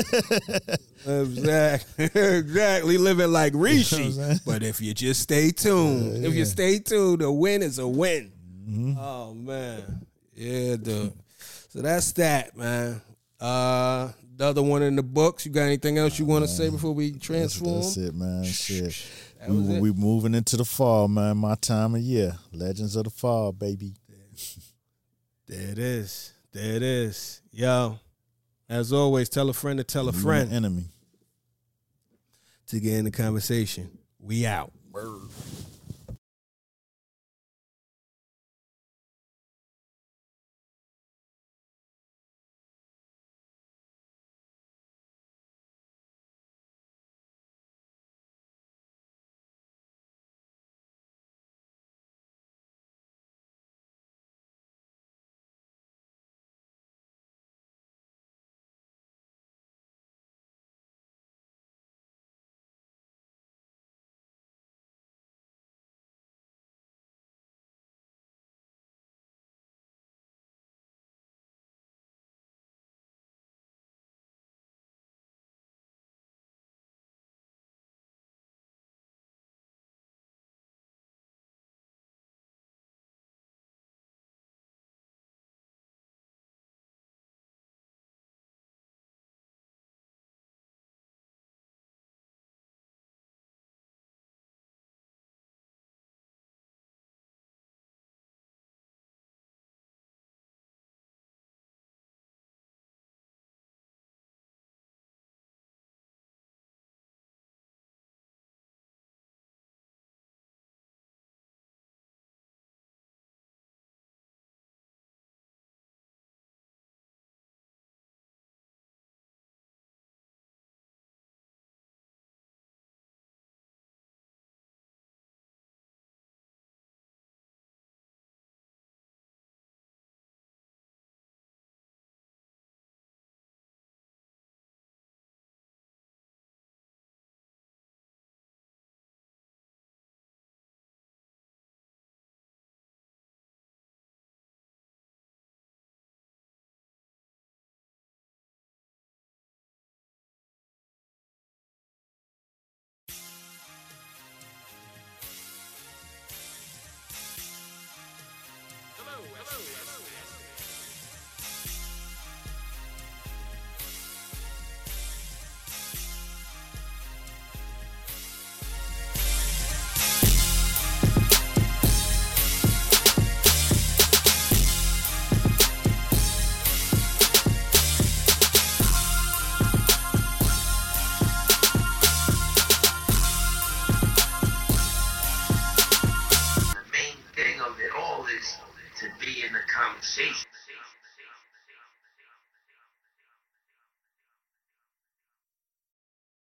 B: Exactly. Exactly. Living like Rishi. You know but if you just stay tuned, yeah, if yeah. you stay tuned, a win is a win. Mm-hmm. Oh, man. Yeah, dude. So that's that, man. Uh, the other one in the books. You got anything else you want to say before we transform?
C: That's, that's it, man. Shit. We, we moving into the fall, man. My time of year. Legends of the Fall, baby.
B: There it is. There it is. Yo, as always, tell a friend to tell a friend.
C: Enemy.
B: To get in the conversation. We out. Word.
A: Hello.